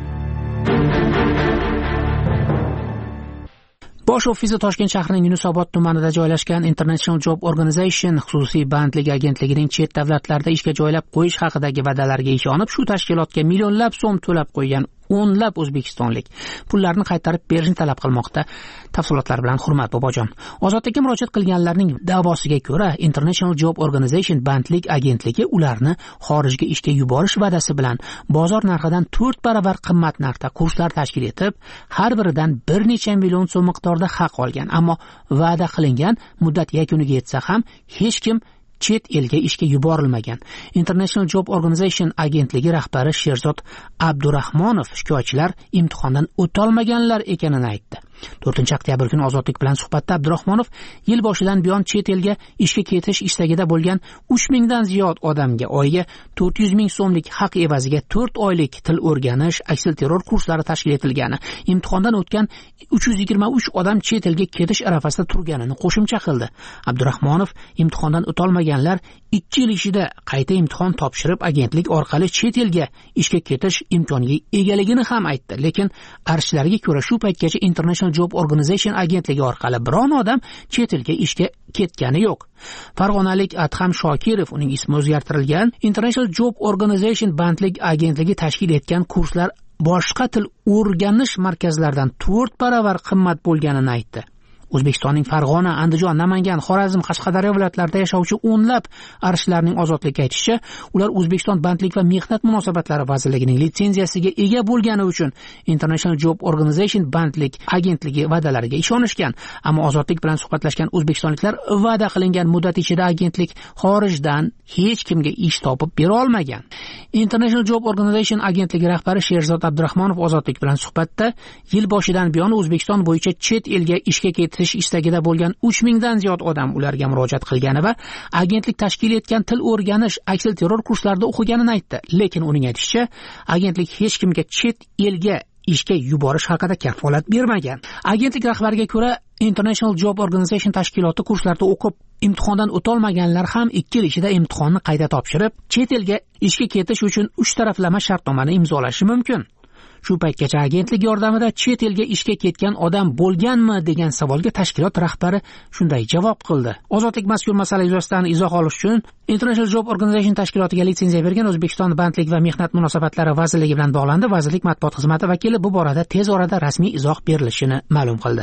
Bosh ofisi Toshkent shahrining Yunusobod tumanida joylashgan International Job Organization xususiy bandlik agentligining chet davlatlarda ishga joylab qo'yish haqidagi va'dalarga ishonib, shu tashkilotga millionlab so'm to'lab qo'ygan o'nlab o'zbekistonlik pullarni qaytarib berishni talab qilmoqda. Tafsilotlar bilan Hurmat Bobojon. Ozodlikka murojaat qilganlarning da'vosiga ko'ra, International Job Organization bandlik agentligi ularni xorijga ishga yuborish va'dasi bilan bozor narxidan to'rt baravar qimmat narxda kurslar tashkil etib, har biridan bir necha million so'm miqdorida haq olgan. Ammo va'da qilingan muddat yakuniga yetsa ham hech kim chet elga ishga yuborilmagan. International Job Organization agentligi rahbari Sherzod Abdurahmonov shikoyatchilar imtihondan o'tolmaganlar ekanini aytdi. to'rtinchi oktyabr kuni Ozodlik bilan suhbatda Abdurahmonov yil boshidan buyon chet elga ishga ketish istagida bo'lgan uch mingdan ziyod odamga oyiga to'rt yuz ming so'mlik haq evaziga to'rt oylik til o'rganish, aksilterror kurslari tashkil etilgani, imtihondan o'tgan uch yuz yigirma uch odam chet elga ketish arafasida turganini qo'shimcha qildi. Abdurahmonov imtihondan o'tolmaganlar ikki yil ichida qayta imtihon topshirib agentlik orqali chet elga ishga ketish imkoniga egaligini ham aytdi. Lekin arshlarga ko'ra shu paytgacha International Job Organization agentligi orqali biron odam chet elga ishga ketgani yo'q. Farg'onalik Adham Shokirov, uning ismi o'zgartirilgan, International Job Organization bandlik agentligi tashkil etgan kurslar boshqa til o'rganish markazlaridan to'rt baravar qimmat bo'lganini aytdi. O'zbekistonning Farg'ona, Andijon, Namangan, Xorazm, Qashqadaryo viloyatlarida yashovchi o'nlab arshlarning Ozodlikka aytishicha, ular O'zbekiston bandlik va mehnat munosabatlari vazirligining litsenziyasiga ega bo'lgani uchun International Job Organization bandlik agentligi va'dalariga ishonishgan. Ammo Ozodlik bilan suhbatlashgan o'zbekistonliklar va'da qilingan muddat ichida agentlik xorijdan hech kimga ish topib bera olmagan. International Job Organization agentligi rahbari Sherzod Abdurahmonov Ozodlik bilan suhbatda yil boshidan buyon O'zbekiston bo'yicha chet elga ishga ketish istagida bo'lgan uch mingdan ziyod odam ularga murojaat qilgani va agentlik tashkil etgan til o'rganish, aksilterror kurslarida o'qiganini aytdi. Lekin uning aytishicha, agentlik hech kimga chet elga ishga yuborish haqida kafolat bermagan. Agentlik rahbariga ko'ra, International Job Organization tashkiloti kurslarda o'qib imtihondan o'tolmaganlar ham ikki yil ichida imtihonni qayta topshirib, chet elga ishga ketish uchun uch taraflama shartnomani imzolashi mumkin. Shu paytgacha agentlik yordamida chet elga ishga ketgan odam bo'lganmi degan savolga tashkilot rahbari shunday javob qildi. Ozodlik mazkur masala yuzasidan izoh olish uchun International Job Organization tashkilotiga litsenziya bergan O'zbekiston bandlik va mehnat munosabatlari vazirligi bilan bog'landi. Vazirlik matbuot xizmati vakili bu borada tez orada rasmiy izoh berilishini ma'lum qildi.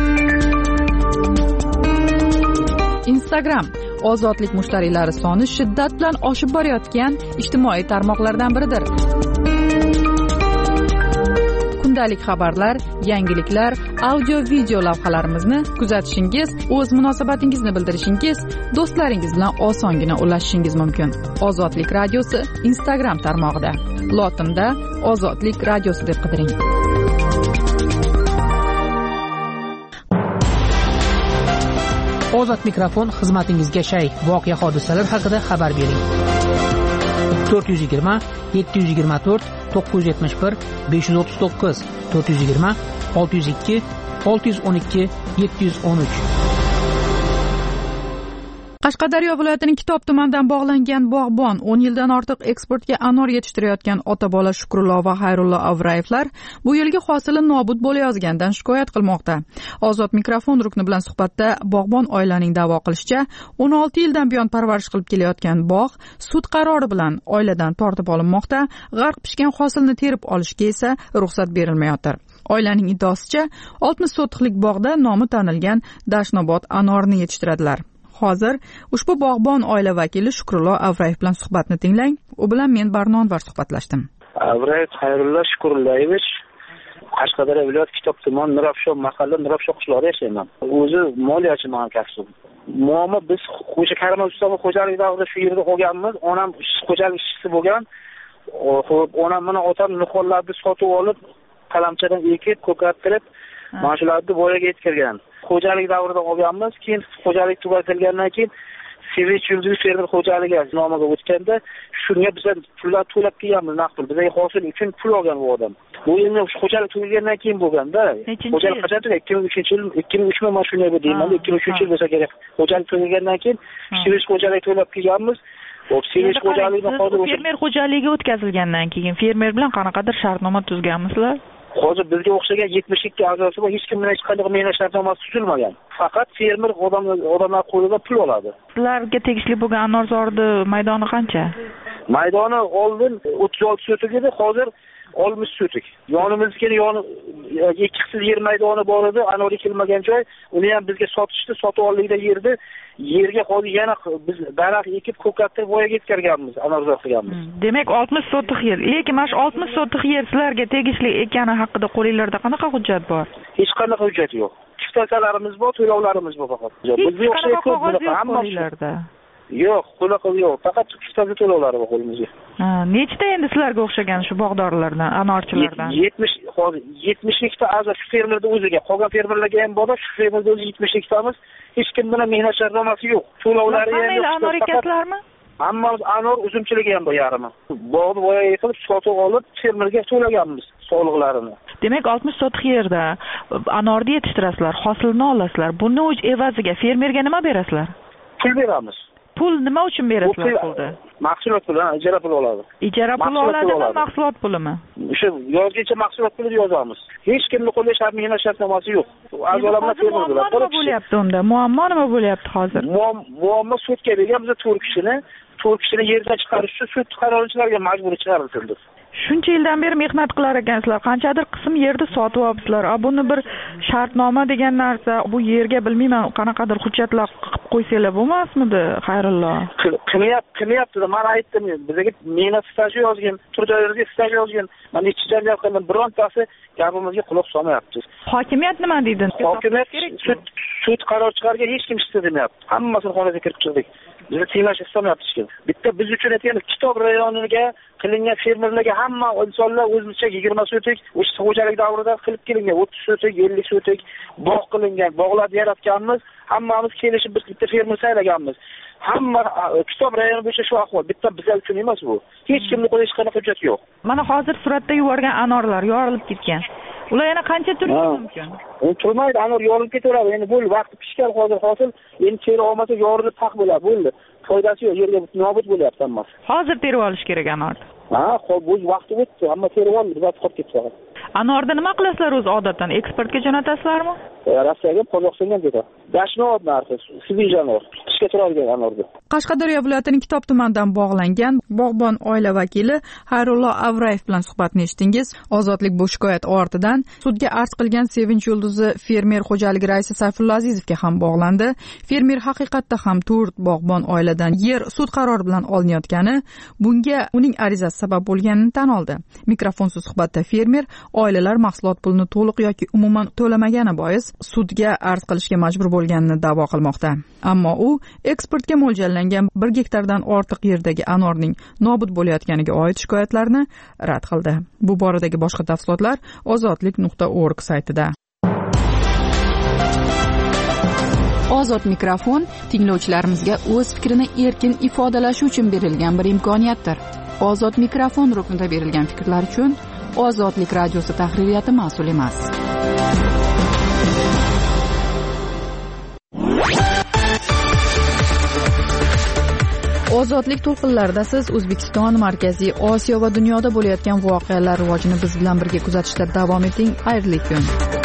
Instagram Ozodlik mushtariylari soni shiddat bilan oshib borayotgan ijtimoiy tarmoqlardan biridir. Kundalik xabarlar, yangiliklar, audio-video lavhalarimizni kuzatishingiz, o'z munosabatingizni bildirishingiz, do'stlaringiz bilan osongina ulashishingiz mumkin. Ozodlik radiosi Instagram tarmog'ida. Lotinda Ozodlik radiosi deb qidiring. Ozod mikrofon xizmatingizga shay. Voqea hodisalar haqida xabar bering. to'rt yuz yigirma yetti yuz yigirma to'rt to'qqiz yuz yetmish bir besh yuz o'ttiz to'qqiz to'rt yuz yigirma olti yuz ikki olti yuz o'n ikki yetti yuz o'n uch. Qashqadaryo viloyatining Kitob tumanidan bog'langan bog'bon o'n yildan ortiq eksportga anor yetishtirayotgan ota-bola Shukrullo va Xayrullo Avrayevlar bu yilgi hosili nobud bo'layozgandan shikoyat qilmoqda. Ozod mikrofon rukni bilan suhbatda bog'bon oilaning da'vo qilishicha, o'n olti yildan buyon parvarish qilib kelayotgan bog' sud qarori bilan oiladan tortib olinmoqda, g'arq pishgan hosilni terib olishga esa ruxsat berilmayotir. Oilaning iddaosicha, oltmish sotixlik bog'da nomi tanilgan Dashnobod anorni yetishtiradilar. Hozir ushbu bog'bon oila vakili Shukrullo Avrayev bilan suhbatni tinglang. U bilan men Barnonvar suhbatlashdim. Avrayev Xayrullo Shukrullayevich, Qashqadaryo viloyati Kitob tumani Nurafshon mahalla Nurafshon qishlog'ida yashayman. O'zi moliyachiman kasbim. Muammo biz xo'ja Karimov Ustava xo'jalik davrida shu yerda qolganmiz. Onam xo'jalik ishchisi bo'lgan. Xo'p, onam mana otam nihollarni sotib olib, qalamchadan ekib, ko'kattirib, mana shularni voyaga yetkazgan. Xo'jalik davrida olganmiz, keyin xo'jalik tugatilgandan keyin Sevinch Yulduz fermer xo'jaligi nomiga o'tganda shunga biz pullar to'lab kelganmiz, naqd pul. Bizga hosil uchun pul olgan bu odam. Bu endi xo'jalik tugagandan keyin bo'lganda, xo'jalik qachon tugagan? ikki ming uchinchi yil, ikki ming uch ming mana shunday deyman, ikki ming uchinchi yil bo'lsa kerak. Xo'jalik tugagandan keyin Sevinch xo'jalik to'lab kelganmiz. Sevinch xo'jaligini hozir fermer xo'jaligiga o'tkazilgandan keyin fermer bilan qanaqadir shartnoma tuzganmisizlar? Hozir bizga o'xshagan yetmish ikki a'zosi bor, hech kim bilan hech qanday mehnat shartnomasi tuzilmagan. Faqat fermer odamlar odamlar qo'lida pul oladi. Sizlarga tegishli bo'lgan Anorzorni maydoni qancha? Maydoni oldin o'ttiz olti sotik edi, hozir oltmish sotik. Yonimizga yon ikkisiz yer maydoni bor edi, anor ekilmagan joy. Uni ham bizga sotishdi, sotib oldikda yerdi. Yerga hozir yana biz daraxt ekib ko'kattirib voyaga yetkazganmiz, anorzor qilganmiz. Demak oltmish sotik yer. Lekin mana shu oltmish sotik yer sizlarga tegishli ekani haqida qo'lingizda qanaqa hujjat bor? Hech qanaqa hujjat yo'q. Kiftasalarimiz bor, to'lovlarimiz bor faqat. Bizga o'xshaydi bunaqa hammasilarda. Yo'q, bunaqa yo'q. Faqat kiftasi to'lovlari bor qo'limizda. Ha, nechta endi sizlarga o'xshagan shu bog'dorlardan, anorchilardan? yetmish hozir yetmish ikkita a'zo shu fermerda o'ziga, qolgan fermerlarga ham bor, shu fermerda o'zi yetmish ikkitamiz. Hech kim bilan mehnat shartnomasi yo'q. To'lovlari ham yo'q. Anor ekasizlarmi? Hammamiz anor uzumchiligi ham bor yarimi. Bog'ni voyaga qilib sotib olib, fermerga to'laganmiz soliqlarini. Demak oltmish sotik yerda anorni yetishtirasizlar, hosilni olasizlar. Buni evaziga fermerga nima berasizlar? Pul beramiz. Pul nima uchun berasizlar pulni? Mahsulot puli, ijara puli oladi. Ijara puli oladimi, mahsulot pulimi? O'sha yozgacha mahsulot puli yozamiz. Hech kimni qo'lida shart mehnat shartnomasi yo'q. A'zolarimiz fermerlar. Nima bo'lyapti unda? Muammo nima bo'lyapti hozir? Muammo sudga bergan biz to'rt kishini, to'rt kishini yerdan chiqarish uchun sud qarorchilarga majbur chiqarildi. Shuncha yildan beri mehnat qilar ekansizlar, qanchadir qism yerni sotib olibsizlar. A buni bir shartnoma degan narsa, bu yerga bilmayman qanaqadir hujjatlar qilib qo'ysanglar bo'lmasmidi, Xayrullo? Qilyapti, qilyapti. Men aytdim, bizga mehnat staji yozgan, turdoylarga staj yozgan. Men ichki janjal qildim, birontasi gapimizga quloq solmayapti. Hokimiyat nima deydi? Hokimiyat sud sud qaror chiqargan, hech kim ishni demayapti. Hammasini xonaga kirib chiqdik. Bizni tiylash istamayapti hech kim. Bitta biz uchun aytgan Kitob rayoniga qilingan fermerlarga hamma insonlar o'zicha yigirma sotik, o'sha xo'jalik davrida qilib kelingan o'ttiz sotik, ellik sotik bog' qilingan, bog'larni yaratganmiz. Hammamiz kelishib biz bitta fermer saylaganmiz. Hamma Kitob rayoni bo'yicha shu ahvol. Bitta bizlar uchun emas bu. Hech kimning qo'lida hech qanaqa hujjat yo'q. Mana hozir suratda yuborgan anorlar yorilib ketgan. Ular yana qancha turishi mumkin? U turmaydi, anor yorilib ketaveradi. Endi bu vaqti pishgan hozir hosil, endi teri olmasa yorilib taq bo'ladi, bo'ldi. Foydasi yo'q, yerga nobud bo'lyapti hammasi. Hozir terib olish kerak anorni. Ha, xo'p, bu vaqti o'tdi, hamma terib oldi, biz qolib ketdi faqat. Anorni nima qilasizlar o'zi odatdan? Eksportga jo'natasizlarmi? Rossiyaga, Qozog'istonga ketadi. Dashnobod narxi, Sibijanor, qishga turadigan anorda. Qashqadaryo viloyatining Kitob tumanidan bog'langan bog'bon oila vakili Xayrullo Avrayev bilan suhbatni eshitdingiz. Ozodlik bu shikoyat ortidan sudga arz qilgan Sevinch Yulduzi fermer xo'jaligi raisi Sayfulla Azizovga ham bog'landi. Fermer haqiqatda ham to'rt bog'bon oiladan yer sud qarori bilan olinayotgani, bunga uning arizasi sabab bo'lganini tan oldi. Mikrofonsiz suhbatda fermer oilalar mahsulot pulini to'liq yoki umuman to'lamagani bois sudga arz qilishga majbur bo'lganini da'vo qilmoqda. Ammo u eksportga mo'ljallangan bir gektardan ortiq yerdagi anorning nobud bo'layotganiga oid shikoyatlarni rad qildi. Bu boradagi boshqa tafsilotlar ozodlik nuqta org saytida. Ozod mikrofon tinglovchilarimizga o'z fikrini erkin ifodalashi uchun berilgan bir imkoniyatdir. Ozod mikrofon ruknida berilgan fikrlar uchun Ozodlik radiosi tahririyati mas'ul emas. ozodlik to'lqinlarida siz O'zbekiston, Markaziy Osiyo va dunyoda bo'layotgan voqealar rivojini biz bilan birga kuzatishda davom eting. Xayrli kun.